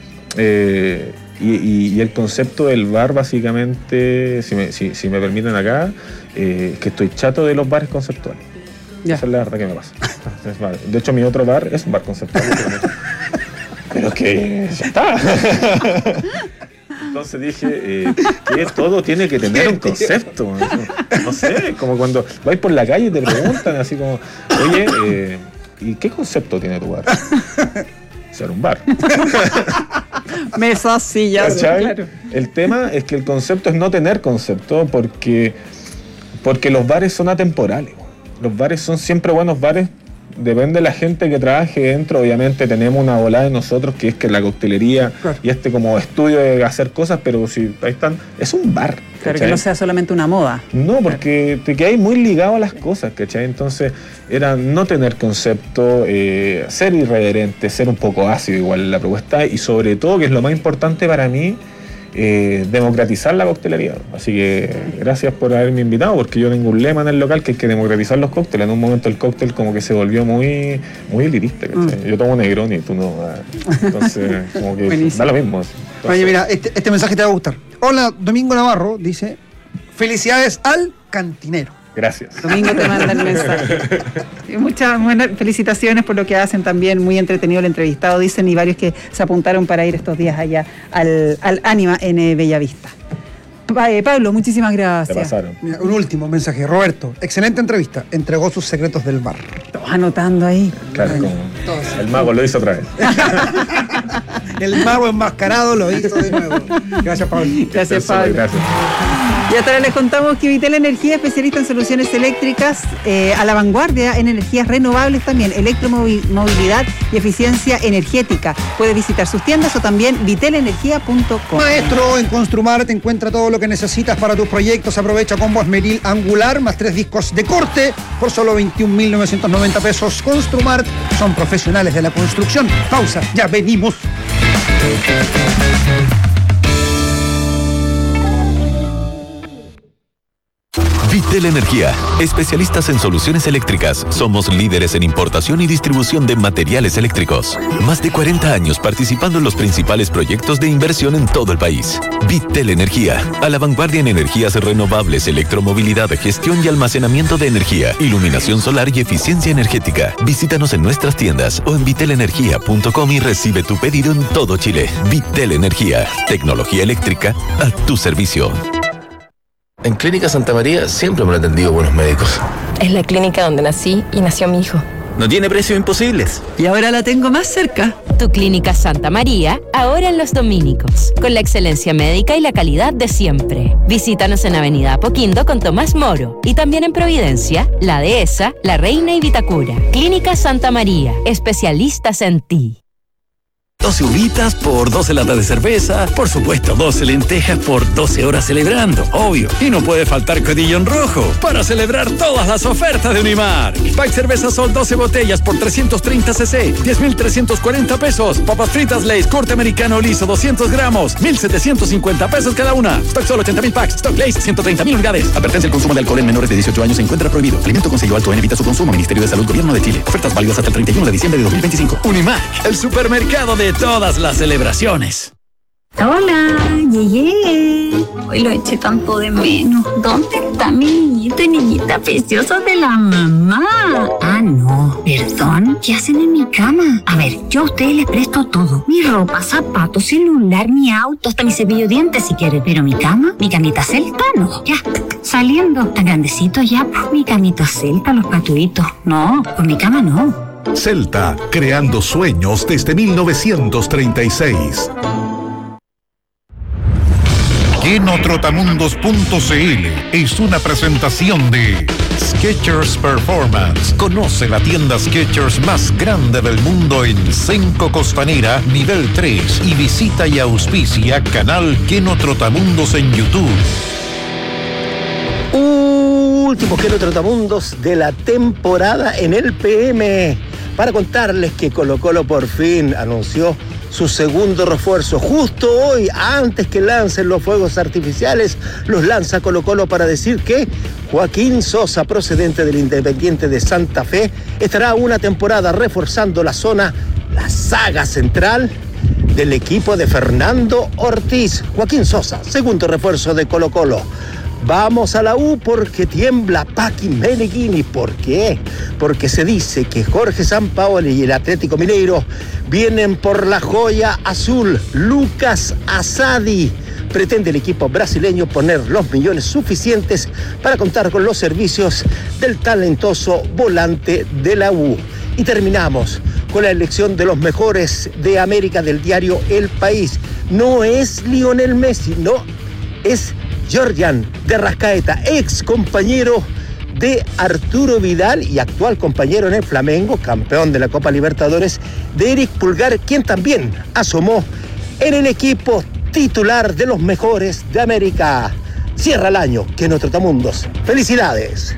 y el concepto del bar básicamente, si me permiten acá, que estoy chato de los bares conceptuales. Esa es la verdad que me pasa. De hecho mi otro bar es un bar conceptual. Pero que ya está. Entonces dije que todo tiene que tener un concepto. No sé, como cuando vais por la calle y te preguntan así como, oye, ¿y qué concepto tiene tu bar? Ser un bar. Mesas, sillas, claro. El tema es que el concepto es no tener concepto, porque los bares son atemporales. Los bares son siempre buenos bares, depende de la gente que trabaje dentro. Obviamente tenemos una volada de nosotros que es que la coctelería, claro, y como estudio de hacer cosas, pero si ahí están, es un bar. Claro, que no sea solamente una moda. No, porque te quedas muy ligado a las cosas, ¿cachai? Entonces era no tener concepto, ser irreverente, ser un poco ácido igual en la propuesta, y sobre todo, que es lo más importante para mí, democratizar la coctelería. Así que gracias por haberme invitado, porque yo tengo un lema en el local que hay que democratizar los cócteles. En un momento el cóctel como que se volvió muy elitista, ¿cachai? Yo tomo Negroni y tú no. Entonces como que da lo mismo. Entonces, oye, mira, este mensaje te va a gustar. Hola, Domingo Navarro dice, felicidades al cantinero. Gracias. Domingo te manda el mensaje. Muchas buenas felicitaciones por lo que hacen también, muy entretenido el entrevistado, dicen, y varios que se apuntaron para ir estos días allá al Ánima en Bellavista. Pablo, muchísimas gracias. Te pasaron. Mira, un último mensaje. Roberto, excelente entrevista, entregó sus secretos del bar. Todos anotando ahí. Claro, como el mago lo hizo otra vez. El mago enmascarado lo hizo de nuevo. Gracias, Pablo. Gracias, Pablo. Gracias. Y hasta ahora les contamos que Vitel Energía, especialista en soluciones eléctricas, a la vanguardia en energías renovables también, electromovilidad y eficiencia energética. Puedes visitar sus tiendas o también vitelenergia.com. Maestro, en Construmart te encuentra todo lo que necesitas para tus proyectos. Aprovecha combo esmeril angular más 3 discos de corte por solo 21.990 pesos. Construmart, son profesionales de la construcción. Pausa, ya venimos. Vitel Energía, especialistas en soluciones eléctricas. Somos líderes en importación y distribución de materiales eléctricos. Más de 40 años participando en los principales proyectos de inversión en todo el país. Vitel Energía, a la vanguardia en energías renovables, electromovilidad, gestión y almacenamiento de energía, iluminación solar y eficiencia energética. Visítanos en nuestras tiendas o en vitelenergia.com y recibe tu pedido en todo Chile. Vitel Energía, tecnología eléctrica a tu servicio. En Clínica Santa María siempre me han atendido buenos médicos. Es la clínica donde nací y nació mi hijo. No tiene precios imposibles. Y ahora la tengo más cerca. Tu Clínica Santa María, ahora en Los Dominicos, con la excelencia médica y la calidad de siempre. Visítanos en Avenida Apoquindo con Tomás Moro y también en Providencia, La Dehesa, La Reina y Vitacura. Clínica Santa María, especialistas en ti. 12 uvitas por 12 latas de cerveza, por supuesto 12 lentejas por 12 horas celebrando, obvio. Y no puede faltar codillón rojo para celebrar todas las ofertas de Unimark. Pack Cerveza Sol 12 botellas por 330 cc, 10.340 pesos. Papas fritas Lay's corte americano liso 200 gramos, 1.750 pesos cada una. Stock solo 80.000 packs, Stock Lay's 130.000 unidades. Advertencia: el consumo de alcohol en menores de 18 años se encuentra prohibido. Alimento con sello alto en, evita su consumo. Ministerio de Salud, Gobierno de Chile. Ofertas válidas hasta el 31 de diciembre de 2025. Unimark, el supermercado de todas las celebraciones. Hola, llegué. Hoy lo eché tanto de menos. ¿Dónde está mi niñito y niñita preciosa de la mamá? Ah, no, perdón. ¿Qué hacen en mi cama? A ver, yo a ustedes les presto todo. Mi ropa, zapatos, celular, mi auto, hasta mi cepillo de dientes si quieren. Pero mi cama, mi camita celta, no. Ya, saliendo. Tan grandecito ya, pues mi camita celta, los patuitos. No, con mi cama no. Celta, creando sueños desde 1936. Kenotrotamundos.cl es una presentación de Skechers Performance. Conoce la tienda Skechers más grande del mundo en Senco Costanera, nivel 3, y visita y auspicia canal Kenotrotamundos en YouTube. Últimos Kenotrotamundos de la temporada en el PM, para contarles que Colo-Colo por fin anunció su segundo refuerzo. Justo hoy, antes que lancen los fuegos artificiales, los lanza Colo-Colo para decir que Joaquín Sosa, procedente del Independiente de Santa Fe, estará una temporada reforzando la saga central del equipo de Fernando Ortiz. Joaquín Sosa, segundo refuerzo de Colo-Colo. Vamos a la U porque tiembla Paqui Meneghini. ¿Por qué? Porque se dice que Jorge Sampaoli y el Atlético Mineiro vienen por la joya azul. Lucas Asadi. Pretende el equipo brasileño poner los millones suficientes para contar con los servicios del talentoso volante de la U. Y terminamos con la elección de los mejores de América del diario El País. No es Lionel Messi, no, es Georgian de Arrascaeta, ex compañero de Arturo Vidal y actual compañero en el Flamengo, campeón de la Copa Libertadores, de Eric Pulgar, quien también asomó en el equipo titular de los mejores de América. Cierra el año Kenotrotamundos. ¡Felicidades!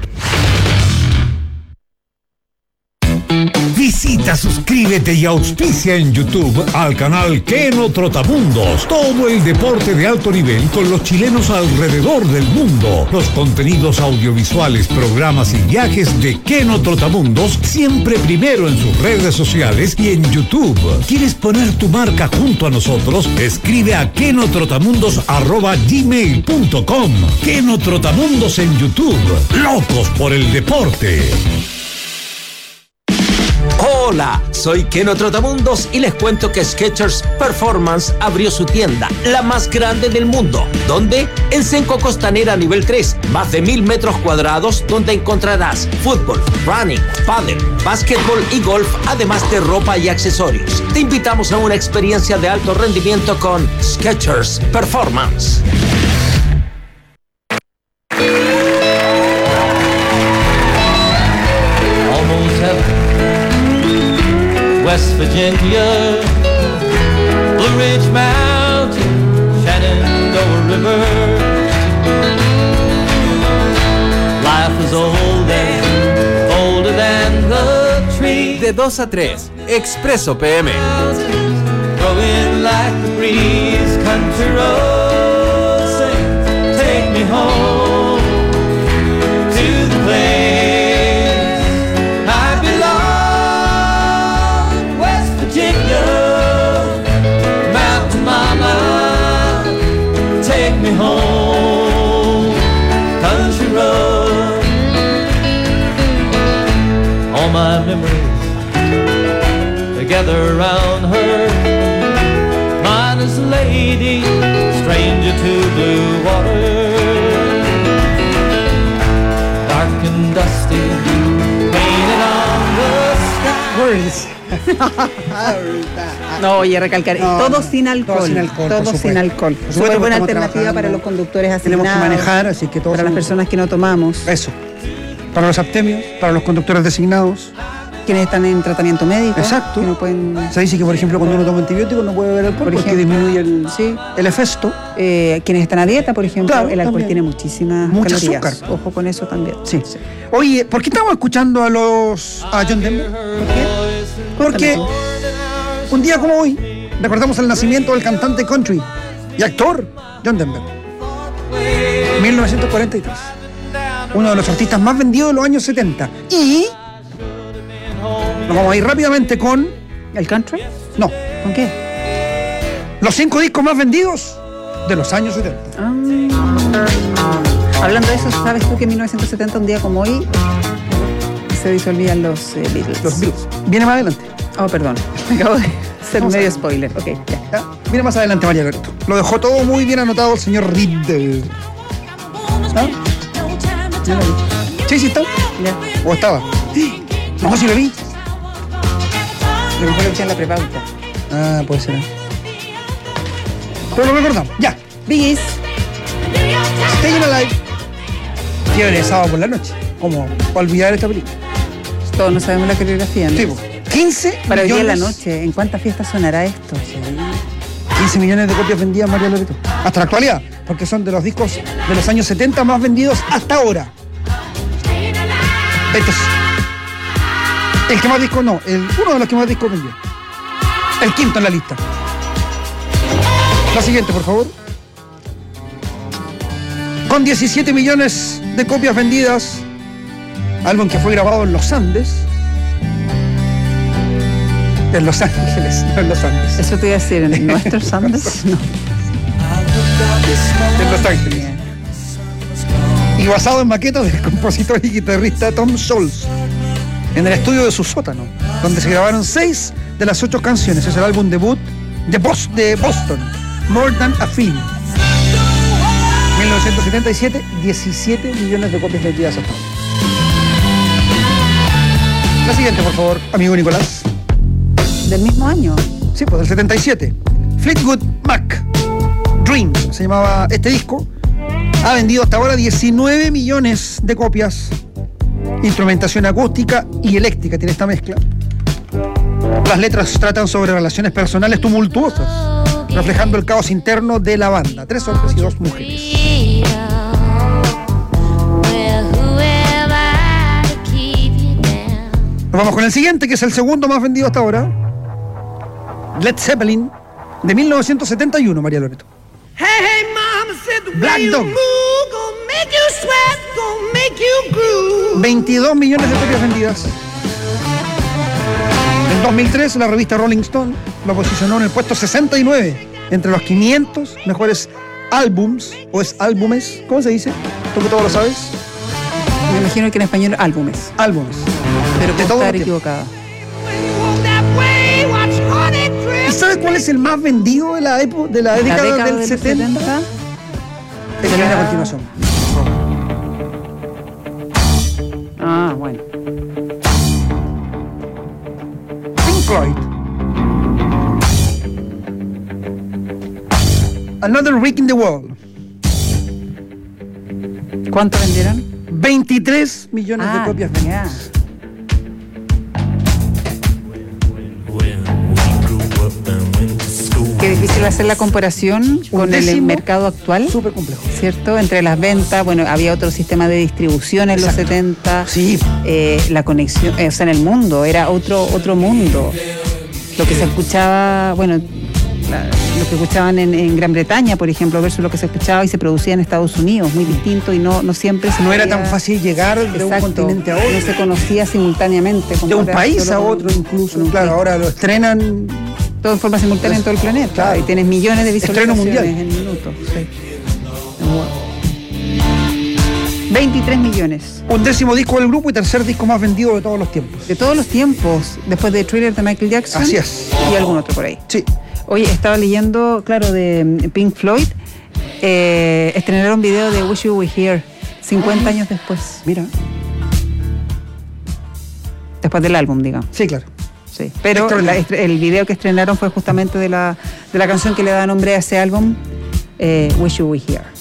Visita, suscríbete y auspicia en YouTube al canal Kenotrotamundos. Todo el deporte de alto nivel con los chilenos alrededor del mundo. Los contenidos audiovisuales, programas y viajes de Kenotrotamundos siempre primero en sus redes sociales y en YouTube. ¿Quieres poner tu marca junto a nosotros? Escribe a kenotrotamundos@gmail.com. Kenotrotamundos en YouTube. Locos por el deporte. Hola, soy Keno Trotamundos y les cuento que Skechers Performance abrió su tienda, la más grande del mundo. ¿Dónde? En Senco Costanera nivel 3, más de 1000 metros cuadrados, donde encontrarás fútbol, running, pádel, básquetbol y golf, además de ropa y accesorios. Te invitamos a una experiencia de alto rendimiento con Skechers Performance. West Virginia, Blue Ridge Mountain, Shenandoah River. Life is older than the tree. De 2 a 3, Expreso PM. Growing like the breeze, country roads sing, take me home to the place I belong. West Virginia, Mountain Mama, take me home, country road. All my memories together around her. Mine is a lady, stranger to blue water. Dark and dusty, painted on the sky. No, oye, recalcar, No, todo sin alcohol. todo sin alcohol, Todo por sin supuesto. alcohol. Por supuesto, Súper buena estamos alternativa trabajando. para los conductores asignados. Tenemos que manejar, así que todo para las personas que no tomamos. Eso. Para los abstemios, para los conductores designados. Quienes están en tratamiento médico. Exacto. Que no pueden... Se dice que, por ejemplo, cuando uno toma antibióticos no puede beber alcohol Por porque ejemplo. disminuye el efecto. Quienes están a dieta, por ejemplo, Claro, el alcohol también. tiene muchísimas Mucho calorías. azúcar. Ojo con eso también. Sí. Oye, ¿por qué estamos escuchando a John Denver? Porque un día como hoy recordamos el nacimiento del cantante country y actor John Denver. 1943. Uno de los artistas más vendidos de los años 70. Y nos vamos a ir rápidamente con... ¿El country? No. ¿Con qué? Los 5 discos más vendidos de los años 70. Hablando de eso, ¿sabes tú que en 1970, un día como hoy, se disolvían los Beatles? Los Beatles. Viene más adelante. Oh, perdón. Acabo de hacer Vamos medio a ver. spoiler. Ok, ya. Ya, viene más adelante, María Alberto. Lo dejó todo muy bien anotado el señor Riddle. ¿Ah? No lo vi. Sí, está. Ya. ¿O estaba? No, sí lo vi. A lo mejor lo en la prepauta. Ah, puede ser. Pero lo recordamos. Ya. Biggies. Staying Alive. Fiebre de sábado por la noche. ¿Cómo olvidar esta película? Todos no sabemos la coreografía, ¿no? Sí, 15 Para hoy día en la millones. noche, ¿en cuántas fiestas sonará esto? 15 millones de copias vendidas, María Loreto. Hasta la actualidad, porque son de los discos de los años 70 más vendidos hasta ahora. Este es el que más discos, no, uno de los que más discos vendió. El quinto en la lista. La siguiente, por favor. Con 17 millones de copias vendidas, álbum que fue grabado en los Andes. En Los Ángeles, no en los Andes. Eso te iba a decir, ¿en nuestros Andes? No. En Los Ángeles. Y basado en maquetas del compositor y guitarrista Tom Scholz, en el estudio de su sótano, donde se grabaron 6 de las 8 canciones. Es el álbum debut de Boston, More Than a Feeling. 1977, 17 millones de copias vendidas hasta ahora. La siguiente, por favor, amigo Nicolás. ¿Del mismo año? Sí, pues del 77. Fleetwood Mac, Dream, se llamaba este disco. Ha vendido hasta ahora 19 millones de copias. Instrumentación acústica y eléctrica tiene esta mezcla. Las letras tratan sobre relaciones personales tumultuosas, reflejando el caos interno de la banda. 3 hombres y 2 mujeres. Nos vamos con el siguiente, que es el segundo más vendido hasta ahora. Led Zeppelin, de 1971, María Loreto. Hey, hey, mama said the Black way you Dog. move gonna make you sweat, gonna make you groove. 22 millones de copias vendidas. En 2003, la revista Rolling Stone lo posicionó en el puesto 69 entre los 500 mejores álbums, o es álbumes, ¿cómo se dice? ¿Tú que todo lo sabes? Me imagino que en español álbumes. Álbumes. Pero De puedo todo estar el tiempo. equivocada. sabe cuál es el más vendido de la década del 70? El que viene a continuación. Ah, bueno. Pink Floyd. Another Week in the World. ¿Cuánto vendieron? 23 millones de copias vendidas. Qué difícil hacer la comparación con el mercado actual. Súper complejo. ¿Cierto? Entre las ventas, bueno, había otro sistema de distribución en los 70. Sí. La conexión, o sea, en el mundo, era otro mundo. Lo que se escuchaba, bueno, lo que escuchaban en Gran Bretaña, por ejemplo, versus lo que se escuchaba y se producía en Estados Unidos, muy distinto y no siempre se no era tan fácil llegar de un continente a otro. No se conocía simultáneamente. De un país a otro incluso. Claro, ahora lo estrenan todo en forma simultánea en todo el planeta. Claro. Y tienes millones de visualizaciones en minutos. Sí. 23 millones. 11º disco del grupo y 3er disco más vendido de todos los tiempos. De todos los tiempos, después de Thriller de Michael Jackson. Así es. Y algún otro por ahí. Sí. Oye, estaba leyendo, claro, de Pink Floyd. Estrenaron video de Wish You Were Here 50 años después. Mira. Después del álbum, digamos. Sí, claro. Sí. Pero el video que estrenaron fue justamente de la canción que le da nombre a ese álbum, Wish You Were Here.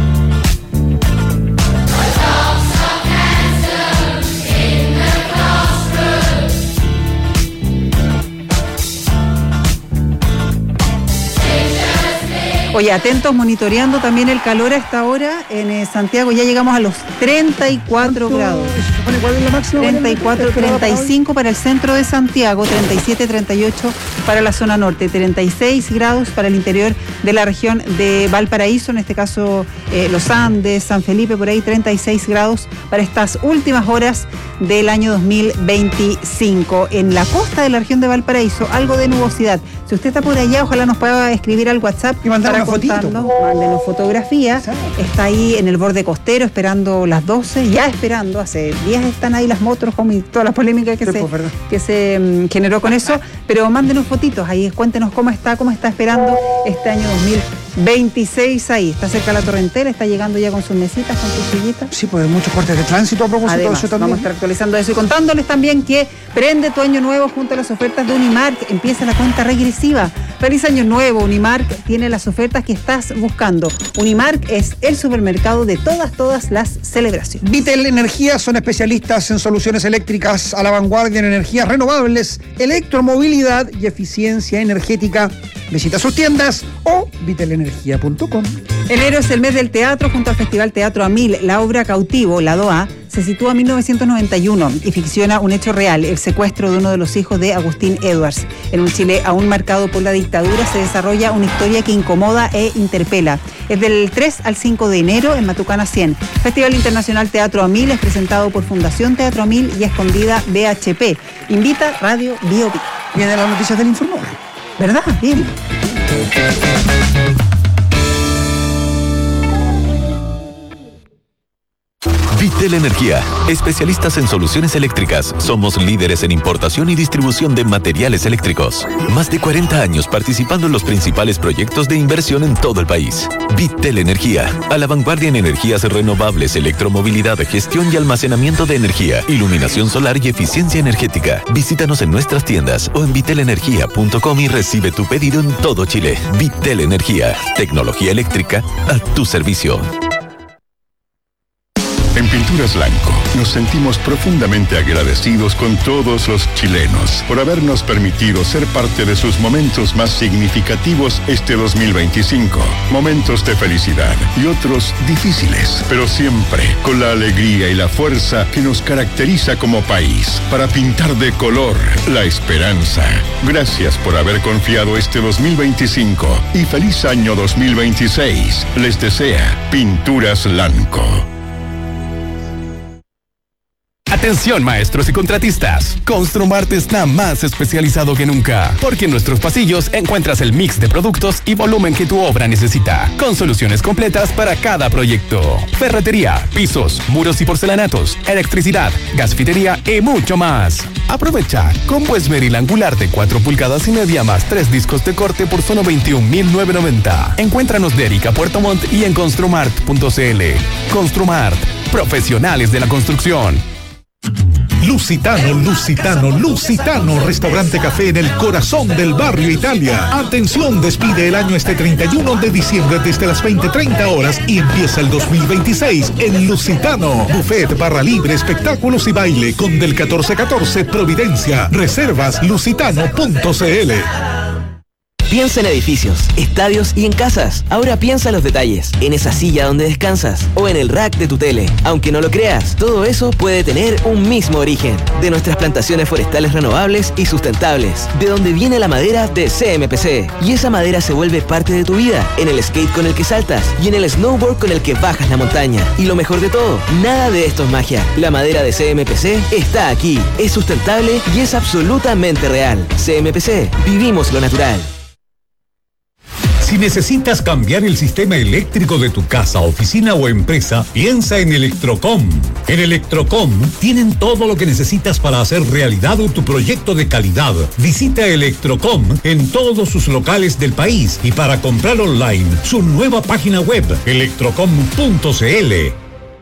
Oye, atentos, monitoreando también el calor a esta hora en Santiago. Ya llegamos a los 34 grados. ¿Cuál es la máxima? 34, 35 para el centro de Santiago, 37, 38 para la zona norte, 36 grados para el interior de la región de Valparaíso, en este caso Los Andes, San Felipe, por ahí 36 grados para estas últimas horas del año 2025. En la costa de la región de Valparaíso, algo de nubosidad. Si usted está por allá, ojalá nos pueda escribir al WhatsApp y mandar una fotito. Mándenos fotografía. Está ahí en el borde costero esperando las 12, ya esperando. Hace días están ahí las motorhome y toda la polémica que se generó con eso. Pero mándenos fotitos ahí, cuéntenos cómo está esperando este año 2026 ahí. Está cerca de la Torrentera, está llegando ya con sus mesitas, con sus sillitas. Sí, pues muchos cortes de tránsito a propósito de eso también. Vamos a estar actualizando eso y contándoles también que prende tu año nuevo junto a las ofertas de Unimark. Empieza la cuenta regresiva. Feliz año nuevo. Unimark tiene las ofertas que estás buscando. Unimark es el supermercado de todas las celebraciones. Vitel Energía son especialistas en soluciones eléctricas a la vanguardia en energías renovables, electromovilidad y eficiencia energética. Visita sus tiendas o vitelenergia.com. Enero es el mes del teatro junto al Festival Teatro A1000. La obra Cautivo, lado A, se sitúa en 1991 y ficciona un hecho real, el secuestro de uno de los hijos de Agustín Edwards. En un Chile aún marcado por la dictadura se desarrolla una historia que incomoda e interpela. Es del 3 al 5 de enero en Matucana 100. Festival Internacional Teatro A1000 es presentado por Fundación Teatro A1000 y Escondida BHP. Invita Radio Bio. Vienen las noticias del informador. ¿Verdad? Bien. Vitel Energía, especialistas en soluciones eléctricas. Somos líderes en importación y distribución de materiales eléctricos. Más de 40 años participando en los principales proyectos de inversión en todo el país. Vitel Energía, a la vanguardia en energías renovables, electromovilidad, gestión y almacenamiento de energía, iluminación solar y eficiencia energética. Visítanos en nuestras tiendas o en vitelenergia.com y recibe tu pedido en todo Chile. Vitel Energía, tecnología eléctrica a tu servicio. En Pinturas Blanco nos sentimos profundamente agradecidos con todos los chilenos por habernos permitido ser parte de sus momentos más significativos este 2025. Momentos de felicidad y otros difíciles, pero siempre con la alegría y la fuerza que nos caracteriza como país para pintar de color la esperanza. Gracias por haber confiado este 2025 y feliz año 2026. Les desea Pinturas Blanco. Atención maestros y contratistas, Construmart está más especializado que nunca, porque en nuestros pasillos encuentras el mix de productos y volumen que tu obra necesita, con soluciones completas para cada proyecto. Ferretería, pisos, muros y porcelanatos, electricidad, gasfitería y mucho más. Aprovecha combo Esmeril angular de 4 pulgadas y media más 3 discos de corte por solo 21.990. Encuéntranos de Erika Puerto Montt y en Construmart.cl. Construmart, profesionales de la construcción. Lusitano, restaurante café en el corazón del barrio Italia. Atención, despide el año este 31 de diciembre desde las 20:30 horas y empieza el 2026 en Lusitano. Buffet, barra libre, espectáculos y baile con del 1414 Providencia. Reservas lusitano.cl. Piensa en edificios, estadios y en casas. Ahora piensa en los detalles, en esa silla donde descansas o en el rack de tu tele. Aunque no lo creas, todo eso puede tener un mismo origen. De nuestras plantaciones forestales renovables y sustentables. De donde viene la madera de CMPC. Y esa madera se vuelve parte de tu vida. En el skate con el que saltas y en el snowboard con el que bajas la montaña. Y lo mejor de todo, nada de esto es magia. La madera de CMPC está aquí. Es sustentable y es absolutamente real. CMPC, vivimos lo natural. Si necesitas cambiar el sistema eléctrico de tu casa, oficina o empresa, piensa en Electrocom. En Electrocom tienen todo lo que necesitas para hacer realidad tu proyecto de calidad. Visita Electrocom en todos sus locales del país y para comprar online, su nueva página web, electrocom.cl.